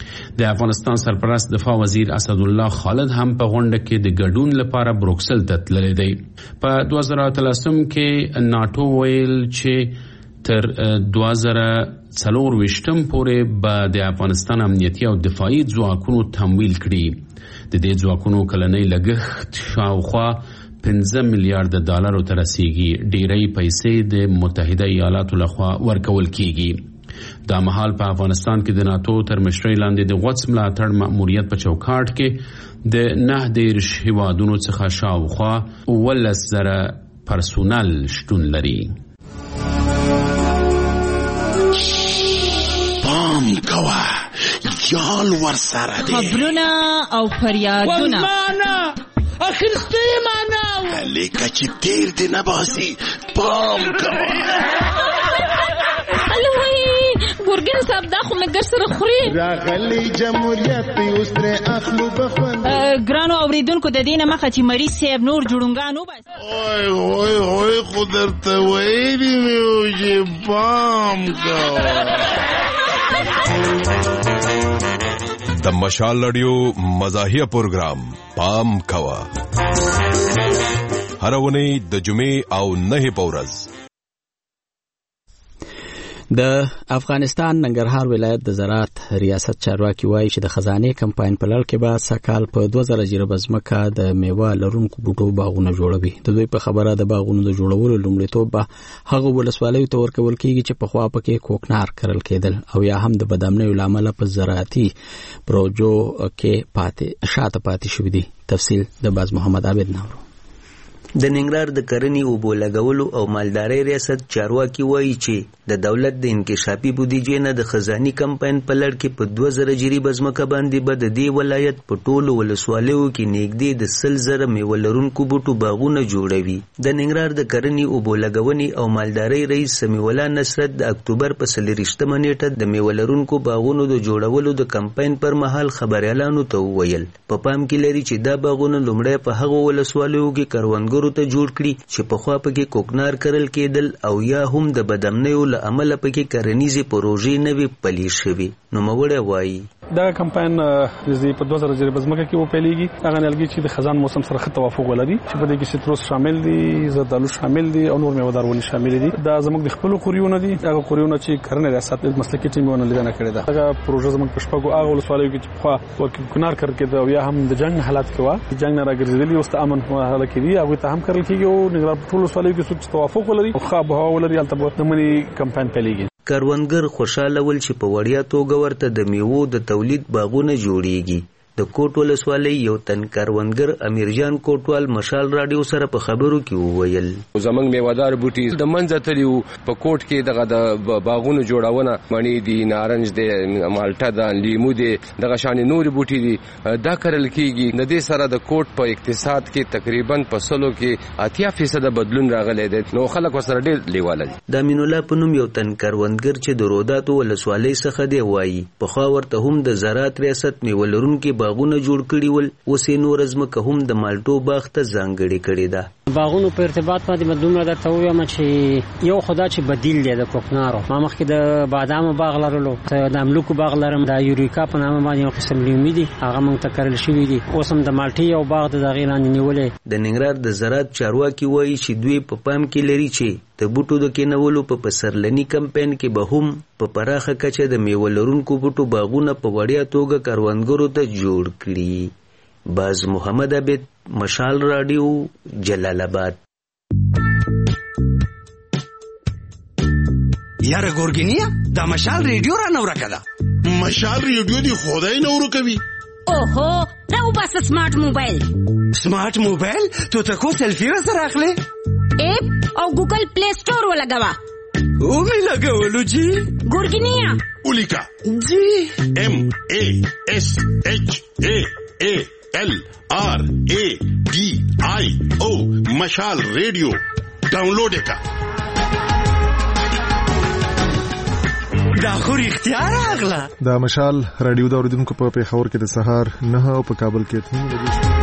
د افغانستان سرپرست دفاع وزیر اسدالله خالد هم په غونډه کې د ګډون لپاره بروکسل ته تللی دی. په دوه زره اتلسم کې ناتو ویل چې تر دوه زره څلور ویشتم پورې به د افغانستان امنیتي او دفاعي ځواکونو تمویل کړي. د دې ځواکونو کلنی لګښت شاوخوا پنځه میلیارډ ډالرو ته رسیږي. ډیری پیسې د متحده ایالاتو لخوا ورکول کیږي. دا مهال په افغانستان کې د ناتو تر مشرۍ لاندې د غوڅ ملاتړ مأموریت په چوکاټ کې د نه دیرش هیوادونو څخه شاوخوا اوولس زره پرسونل شتون لري. پام کوه جال ورسره دی، خبرونه او فریادونه والمانا اخرستی مانا لیکه چې تیر دی نباسی. پام کوه ګورګین صاحب دا خو مې ګر سره خوري. راغلی جمهوریت اوس ترې اخلو بخوند. ګرانو اوریدونکو د دې نه مخه چې مریض صاحب نور جوړونګان وباسي. اوی اوی اوی خو درته ویلي مې وو چې پام کوه. د مشال رادیو مزاحیه پروګرام پام کوه هر ونی د جمعې او نه په ورځ. د افغانستان ننګرهار ولایت د زراعت ریاست چارواکي وایي چې د خزانه کمپاین په لړ کې به سکهال په دوه زره جریبه ځمکه د میوه لرونکو بوټو باغونه جوړوي. د دوی په خبره د باغونو د جوړولو لومړیتوب به هغه ولسوالیو ته ورکول کیږي چې پخوا پکې کوکنار کرل کېدل او یا هم د بدامنیو لامل په زراعتي پروژو کې پاتې شاته پاتې شوی دي. تفصیل د باز محمد عابد نورو. د ننګرهار د کرنې اوبو لګولو او مالدارۍ ریاست چارواکي وایي چې د دولت د انکشافي بودیجې نه د خزاني کمپاین په لړ کې په دوه زره جریبه ځمکه باندې به د دې ولایت په ټولو ولسوالیو کې نږدې د سل زره میوه لرونکو بوټو باغونه جوړوي. د ننګرهار د کرنې اوبو لګونې او مالدارۍ رئیس سمیع الله نصرت د اکتوبر په څلرویشتمه نیټه د میوه لرونکو باغونو د جوړولو د کمپاین پر مهال خبريالانو ته وویل په پام کې لري چې دا باغونه لومړی په هغو ولسوالیو کې کروندګرو ته جوړ کړي چې پخوا پکې کوکنار کرل کېدل او یا هم د بدامنیو له امله پکې کرنیزې پروژې نه وي پلي شوي. نوموړی وایي دا کمپاین د په دوه زره جریبه ځمکه کې وپیلېږي. هغه نیالګي چې د خزان موسم سره ښه توافق ولري چې په دې کې سیتروس شامل دي، زردالو شامل دي او نور میوه‌دار ونې شامل دي. دا زموږ د خپلو قوریونه دي. هغه قوریونه چې کرنې ریاست مسلکي ټیمونه لیدنه کړې ده. هغه پروژه زموږ په شپږو هغه ولسوالیو کې چې پخوا کوکنار کر کېده او یا هم د جنګ حالات کې وه، د جنګ نه راګرځېدلي اوس د امن حاله کې دي، هغوی ته هم کرل کېږي او ننګرهار په ټولو ولسوالیو کې څوک چې توافق ولري او ښه آبهوا ولري هلته به د مني کمپاین پیلېږي. کروندګر خوشاله ول چې په وړیا توګه ورته د میوو د تولید باغونه جوړیږي. د کوټ ولسوالۍ یو تن کروندګر امیرجان کوټوال مشال رادیو سره په خبرو کې وویل زمنګ میوهدار بوټي د منځ تلیو په کوټ کې دغه د باغونو جوړونه مڼې دي، نارنج دي، مالټه ده، لیمو دي، دغه شان نور بوټي دي دا کرل کیږي. د دې سره د کوټ په اقتصاد کې تقریبا په سلو کې اتیا فیصد بدلون راغلی دی. نو خلک ورسره ډېر لیواله دي. د امین الله په نوم یو تن کروندګر چې د روداتو ولسوالۍ څخه دی وایي پخوا ورته هم د زراعت ریاست میوه لرونکي باغونه جوړ کړي ول، اوس یې نور ځمکه هم د مالټو باغ ته ځانګړې کړې ده. باغونو په ارتباط باندې به دومره درته ووایم چې یو خدا چې بدیل دی د کوکنارو. ما مخکې د بادامو باغ لرلو، د املوکو باغ لرم، د یوریکا په نامه باندې یو قسم لیمې دي، هغه موږ ته کرل شوي دي. اوس هم د مالټې یو باغ د دغې لاندې نیولې. د ننګرهار د زراعت چارواکي وایي چې دوی په پام کې لري چې د بوټو د کینولو په پسرلني کمپاین کې به هم په پراخه کچه د میوه لرونکو بوټو باغونه په وړیا توګه کروندګرو ته جوړ کړي. باز محمد عبید، مشال رادیو، جلال آباد. یاره ګورګینیا دا مشال ریډیو را نو راکړه. مشال ریډیو دی خدای نو ورکوي. اوهو راو بس سمارټ موبایل. سمارټ موبایل ته تاسو سلفي سره اخلي؟ اپ او ګوګل پلی سٹور ولګوا. او می لګولو جی ګورګینیا اولیکا جی ام ا اس اچ ا ا L R A D I O مشال ریډیو ډاونلوډ کا. دا خو اختیار اغلا. دا مشال رادیو دا اوریدونکو په پیښور کې د سهار نه او په کابل کې اتنی بجې.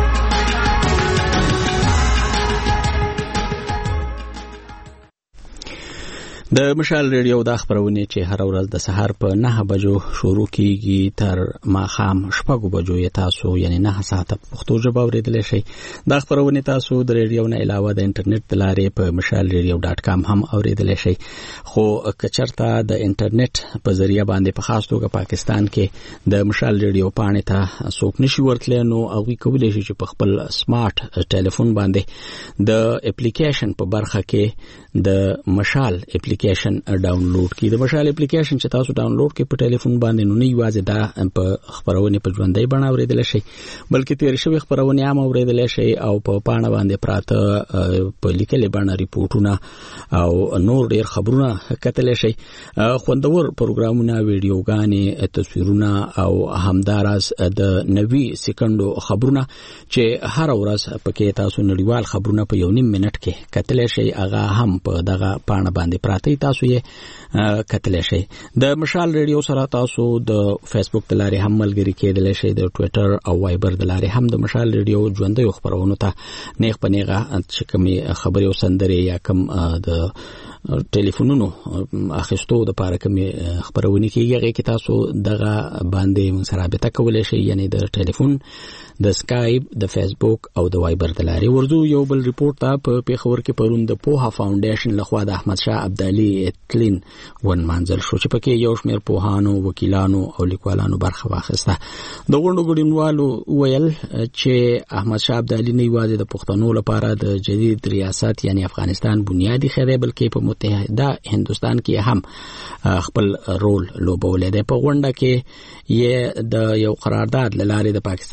د مشال ریډیو د خبرونه چې هر ورځ د سهار په نه بجو شروع کیږي تر ماښام شپږ بجو یې تاسو یعنی نه ساعت په پښتو ژبه اوریدلی شئ. د خبرونه تاسو د ریډیو نه علاوه د انټرنیټ د لارې په مشال ریډیو ډاټ کام هم اوریدلی شئ. خو کچرته د انټرنیټ په ذریعہ باندې په خاص توګه پاکستان کې د مشال ریډیو پاڼې ته څوک نشي ورتلی، نو هغوی کولی شي چې په خپل سمارټ ټلیفون باندې د اپلیکیشن په برخه کې د مشال اپلیکیشن ډاونلوډ کړئ. د مشال اپلیکیشن چې تاسو ډاونلوډ کړئ په ټلیفون باندې نو نه یوازې دا په خبرونه په ژوندۍ بڼه اوریدلی شئ بلکې تیر شوي خبرونه هم اوریدلی شئ او په پاڼه باندې پراته په لیکلې بڼه ریپورټونه او نور ډیر خبرونه کتلی شئ. خوندور پروګرامونه، ویډیوګانې، تصویرونه او همداراز د نوي سکندو خبرونه چې هر ورځ پکې تاسو نړیوال خبرونه په یو نیم منټ کې کتلی شئ، هغه هم په دغه پاڼه باندې پراته تاسو یې کتلی شئ. د مشال ریډیو سره تاسو د فیسبوک د لارې هم ملګري کېدلی شئ، د ټویټر او وایبر د لارې هم د مشال ریډیو ژوندیو خبرونو ته نیغ په نیغه چې کومې خبرې او سندرې یا کوم د ټلیفونونو اخیستو د پاره کومې خبرونه کېږي هغې کې تاسو دغه باندې موږ سره رابطه کولی شئ، یعنی د ټلیفون، د سکایپ، د فیسبوک او د وایبر د لارې. ورځو یو بل ریپورت ته په پیښور کې پرون د پوها فاونډیشن لخوا د احمد شاه ابدالي اتلین ونمانځل شو چې پکې یو شمېر پوهانو، وکیلانو او لیکوالانو برخه واخیسته. د غونډو ګډونوالو ویل چې احمد شاه ابدالي نه یوازې د پښتنو لپاره د جدید ریاست یعنی افغانستان بنیادی خیری بلکې په متحده هندوستان کې هم خپل رول لوبولی دی. په غونډه کې یې د یو قرارداد له لارې د پاکستان له حکومت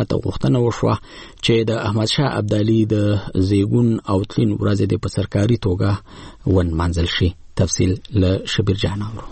معلومات غوښتنه وشوه چې د احمد شاه ابدالي د زیګون او تلین ورځې د پسرکاري توګه ون منځل شي. تفصیل له شبیر جهان اورو.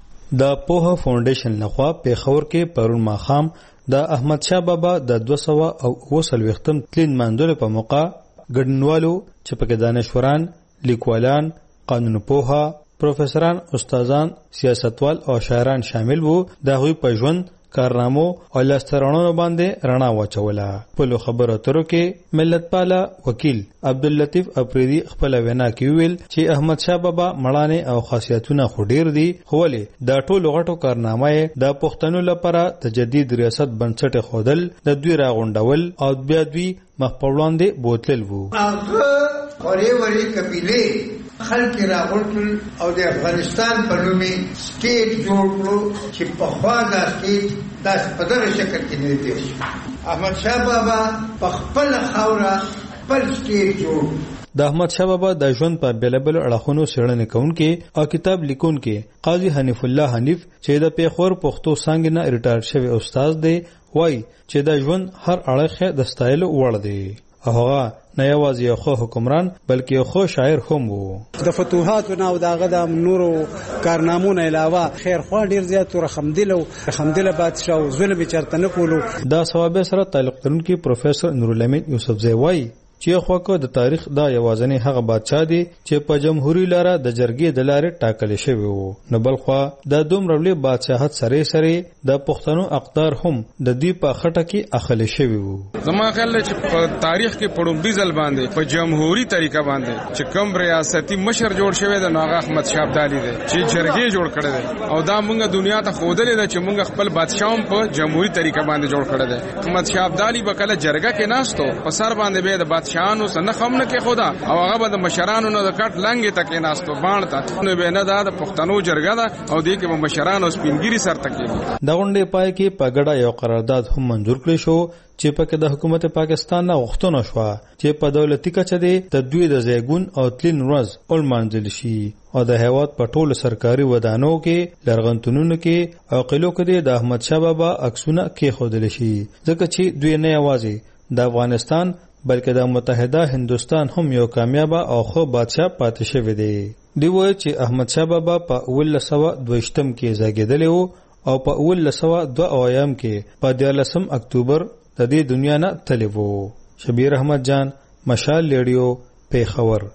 د پوها فاونډیشن لخوا پیښور کې پرون ماښام د احمد شاه بابا د دوه سوه او اوه څلوېښتم تلین منځلو په موقع ګډونوالو چې پکې دانشوران، لیکوالان، قانون پوها، پروفیسوران، استادان، سیاستوال او شاعران شامل وو. د هغوی په ژوند، کارنامو او لاسترانونو باندې رڼا واچوله. په خبرو اترو کې ملت پاله وکیل عبداللطیف افریدي خپل وینا کې ویل چې احمد شاه بابا مړانه او خاصیتونه خو ډیر دي، خو ولې دا ټول غټو کارنامه د پښتنو لپاره د جدید ریاست بنسټ خودل، د دوی راغونډول او بیا دوی مخ په وړاندې بوتلل وو. هغه اورې وری قبيله خلک راغونډل او د افغانستان په نوم سټیټ جوړ کړو چې په خوا دا سټیټ داس په دغه شکل کې نه دی. احمد شاه بابا په خپل خاوره خپل سټیټ جوړ. د احمد شاه بابا د ژوند په بیلابل اړخونو څېړنې کوونکي او کتاب لیکونکي قاضي حنیف الله حنیف چې د پیښور پښتو څانګې نه ریټایر شوی استاد دی وایي چې د ژوند هر اړخ د ستایلو وړ دی. هغه نه یوازې یو خو حکمران بلکې یو خو شاعر هم وو. د فتوحاتو نه او دغه د نورو کارنامو نه علاوه خیر خوا ډیر زیات رحمدل او رحمدل بادشاه او ظلم چرته نه کولو. دا ثواب سره تعلق لرونکي پروفیسور نورالامین یوسفزی وایي چې خوکه د تاریخ دا یوازنی هغه بادشاه دی چې په جمهوریت لاره د جرګې د لارې ټاکل شوی وو. نه بلخوا د دومره لوی بادشاہت سره سره د پښتنو اقدار هم د دې په خټه کې اخلي شوی وو. زما خیال چې په تاریخ کې پړومبي ځل باندې په جمهوریت طریقه باندې چې کوم ریاستي مشر جوړ شوی د ناغه احمد شاه ابدالي دی چې جرګې جوړ کړی دی او دا موږ دنیا ته خودلې ده چې موږ خپل بادشاہم په جمهوریت طریقه باندې جوړ کړی دی. احمد شاه ابدالي به کله جرګه کې ناستو په سر باندې به د بادشاہانو سره خم نه کې خدا او هغه به د مشرانو نه د کټ لنګې تکې ناستو باندې نو به نه دا د پښتنو جرګه ده او دې کې به مشرانو سپینګری سره تکې. د غونډې پای کې په ګډه یو قرارداد هم منظور کړی شو چې پکې د حکومت پاکستان نه غوښتنه شوه چې په دولتي کچه د دوی د زیګون او تلین ورځ ولمانځل شي او د هیواد په ټولو سرکاري ودانو کې، لرغونتونونو کې او قلعو کې د احمد شاه بابا عکسونه کېښودل شي، ځکه چې دوی نه یوازې د افغانستان بلکې د متحده هندوستان هم یو کامیاب او خو بادشاہ پاتې شوی دی. دی وایي چې احمد شاه بابا په اوولس سوه دویشتم کې زیږېدلی وو او په اوولس سوه دوه اویایم کې په دیارلسم اکتوبر د دې دنیا نه تللی وو. شبیر احمد جان، مشال ریډیو، پیښور.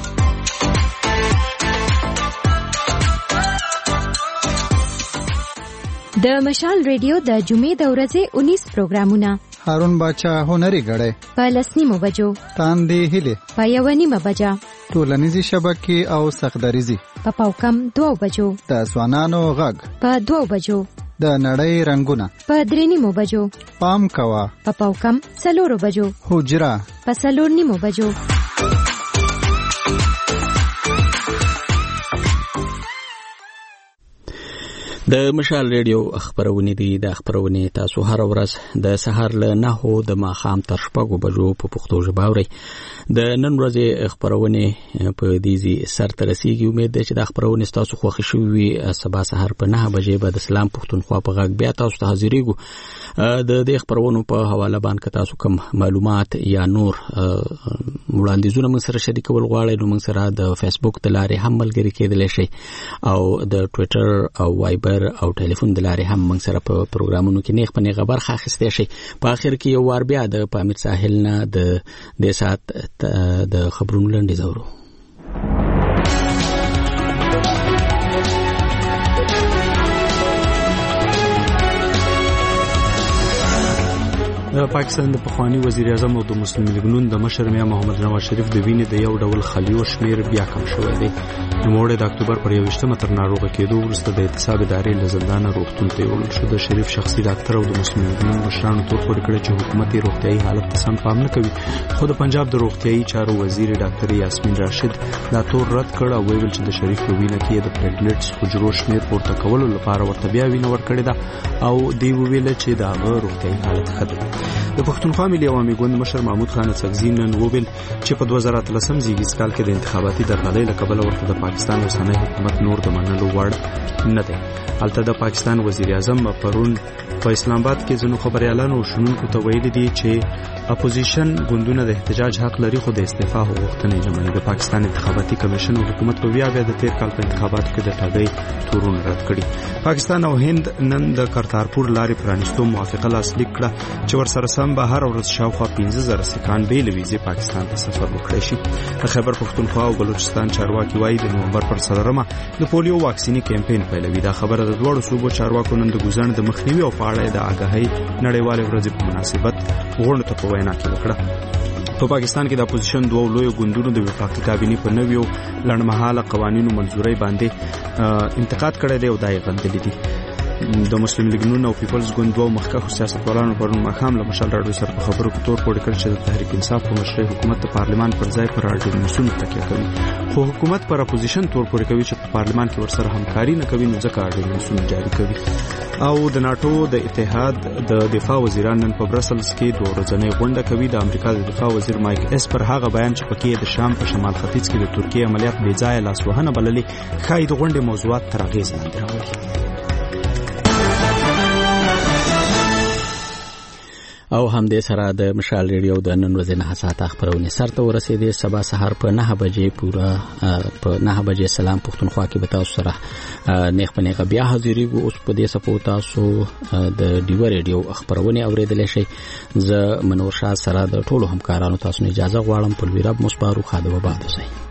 د مشال ریډیو د جمعې د ورځې انیس پروګرامونه: هارون باچا هنري غړې په لسنیمو بجو، تاندې هلي په یو نیمه بجا، ټولنیزي شبکې او سخدریزي په پاوکم دوه بجو، د ځوانانو غږ په دوه بجو، د نړۍ رنگونه په درې نیمو بجو، پام کوا په پاوکم څلورو بجو، حجره په څلور نیمو بجو. د مشال ریډیو خبرونه دي. د خبرونه تاسو هر ورځ د سهار له نهو د ماښام تر شپږو بجو په پښتو ژبه اورئ. د نن ورځې خبرونه په دې سر ته رسیږي. امید ده چې د خبرونه تاسو خوښ شوي وي. سبا سهار په نه بجې به د اسلام پښتونخوا په غږ بیا تاسو ته حاضرېږو. د دې خبرونو په حواله باندې تاسو کوم معلومات یا نور وړاندیزونه موږ سره شریکول غواړئ نو موږ سره د فیسبوک د لارې هم ملګري کېدلی شئ او د ټویټر او وایبر او ټلیفون د لارې هم موږ سره په پروګرامونو کې نیغ په نیغه برخه اخیستی شئ. په آخر کې یو وار بیا د پامیر ساحل نه د دې ساعت د خبرونو لنډیز اورو. د پاکستان د پخوانی وزیر اعظم او د مسلم لیگ نون د مشر میا محمد نواز شریف د وینې د یو ډول خلیو شمیر بیا کم شوی دی. نوموړی د اکتوبر پر یوویشتمه تر ناروغه کېدو وروسته د احتساب ادارې له زندانه روغتون ته یوړل شو. د شریف شخصي ډاکټر او د مسلم لیگ نون مشرانو تور پورې کړی چې حکومت یې روغتیایي حالت ته سم پام نه کوي، خو د پنجاب د روغتیایي چارو وزیر ډاکټر یاسمین راشد دا تور رد کړ او ویل چې د شریف په وینه کې د پلیټلیټس حجرو شمیر پورته کولو لپاره ورته بیا وینه ورکړې ده او دی ویل چې دا غو روغتیایي حالت ښه دی. د پښتونخوا ملي عوامي ګوند مشر محمود خان څکزي نن وویل چې په دوه زره اتلسم زیږیز کال کې د انتخاباتي درغلۍ له کبله ورته د پاکستان اوسنی حکومت نور د منلو وړ نه دی. هلته د پاکستان وزیر اعظم پرون په اسلام آباد کې ځینو خبريالانو او شنونکو ته ویلي دي چې اپوزیشن ګوندونه د احتجاج حق لري خو د استعفا غوښتنې نه مني. د پاکستان انتخاباتي کمیشن او حکومت په بیا بیا د تیر کال په انتخاباتو کې د ټاګۍ تورونه رد کړي. پاکستان او هند نن د کرتارپور لارې پرانیستو موافقه لاسلیک کړه چې ورسره سم به هر ورځ شاوخوا پنځه زره سکان بې له ویزې پاکستان ته سفر وکړی شي. د خیبر پښتونخوا او بلوچستان چارواکي وایي د نومبر پر څلورمه د پولیو واکسیني کمپاین پیلوي. دا خبره د دواړو صوبو چارواکو نن د ګوزن د مخنیوي او په اړه د آګاهۍ نړیوالې ورځې په مناسبت غونډه ته په وینا کې وکړه. په پاکستان کې د اپوزیشن دوه لوی ګوندونو د وفاقي کابینې په نویو لړمحاله قوانینو منځوري باندې انتقاد کړی دی او دای غندلې دي. د مسلم لیگ نون او پیپلز ګوند دوه مخکښو سیاستوالانو پرون ماښام له مشال راډیو سره په خبرو کې تور پورې کړ چې د تحریک انصاف په مشرۍ حکومت د پارلمان پر ځای پر اړیدنسونو تکیه کوي، خو حکومت پر اپوزیشن تور پورې کوي چې په پارلمان کې ورسره همکاري نه کوي، نو ځکه اړیدنسونه جاري کوي. او د ناتو د اتحاد د دفاع وزیران نن په برسلز کې دوه ورځنۍ غونډه کوي. د امریکا د دفاع وزیر مایک اس پر هغه بیان چې پکې د شام په شمال ختیځ کې د ترکیه عملیات بې ځایه لاسوهنه بللې ښایي د غونډې موضوعات تر اغېز لاندې راولي. او همدې سره د مشال ریډیو د نن ورځې نه ساعت خبرونه سرته ورسېدې. سبا سحر په نه بجې پورا په نه بجې سلام پښتونخوا کې به تاسو سره نیخ په نیغه بیا حاضرېږو. اوس په دې سپو تاسو د ډیو ریډیو خبرونه اورېدلی شئ. زه منور شاه سره د ټولو همکارانو تاسو نه اجازه غواړم. په ویراب مصباح خادم آباد اوسئ.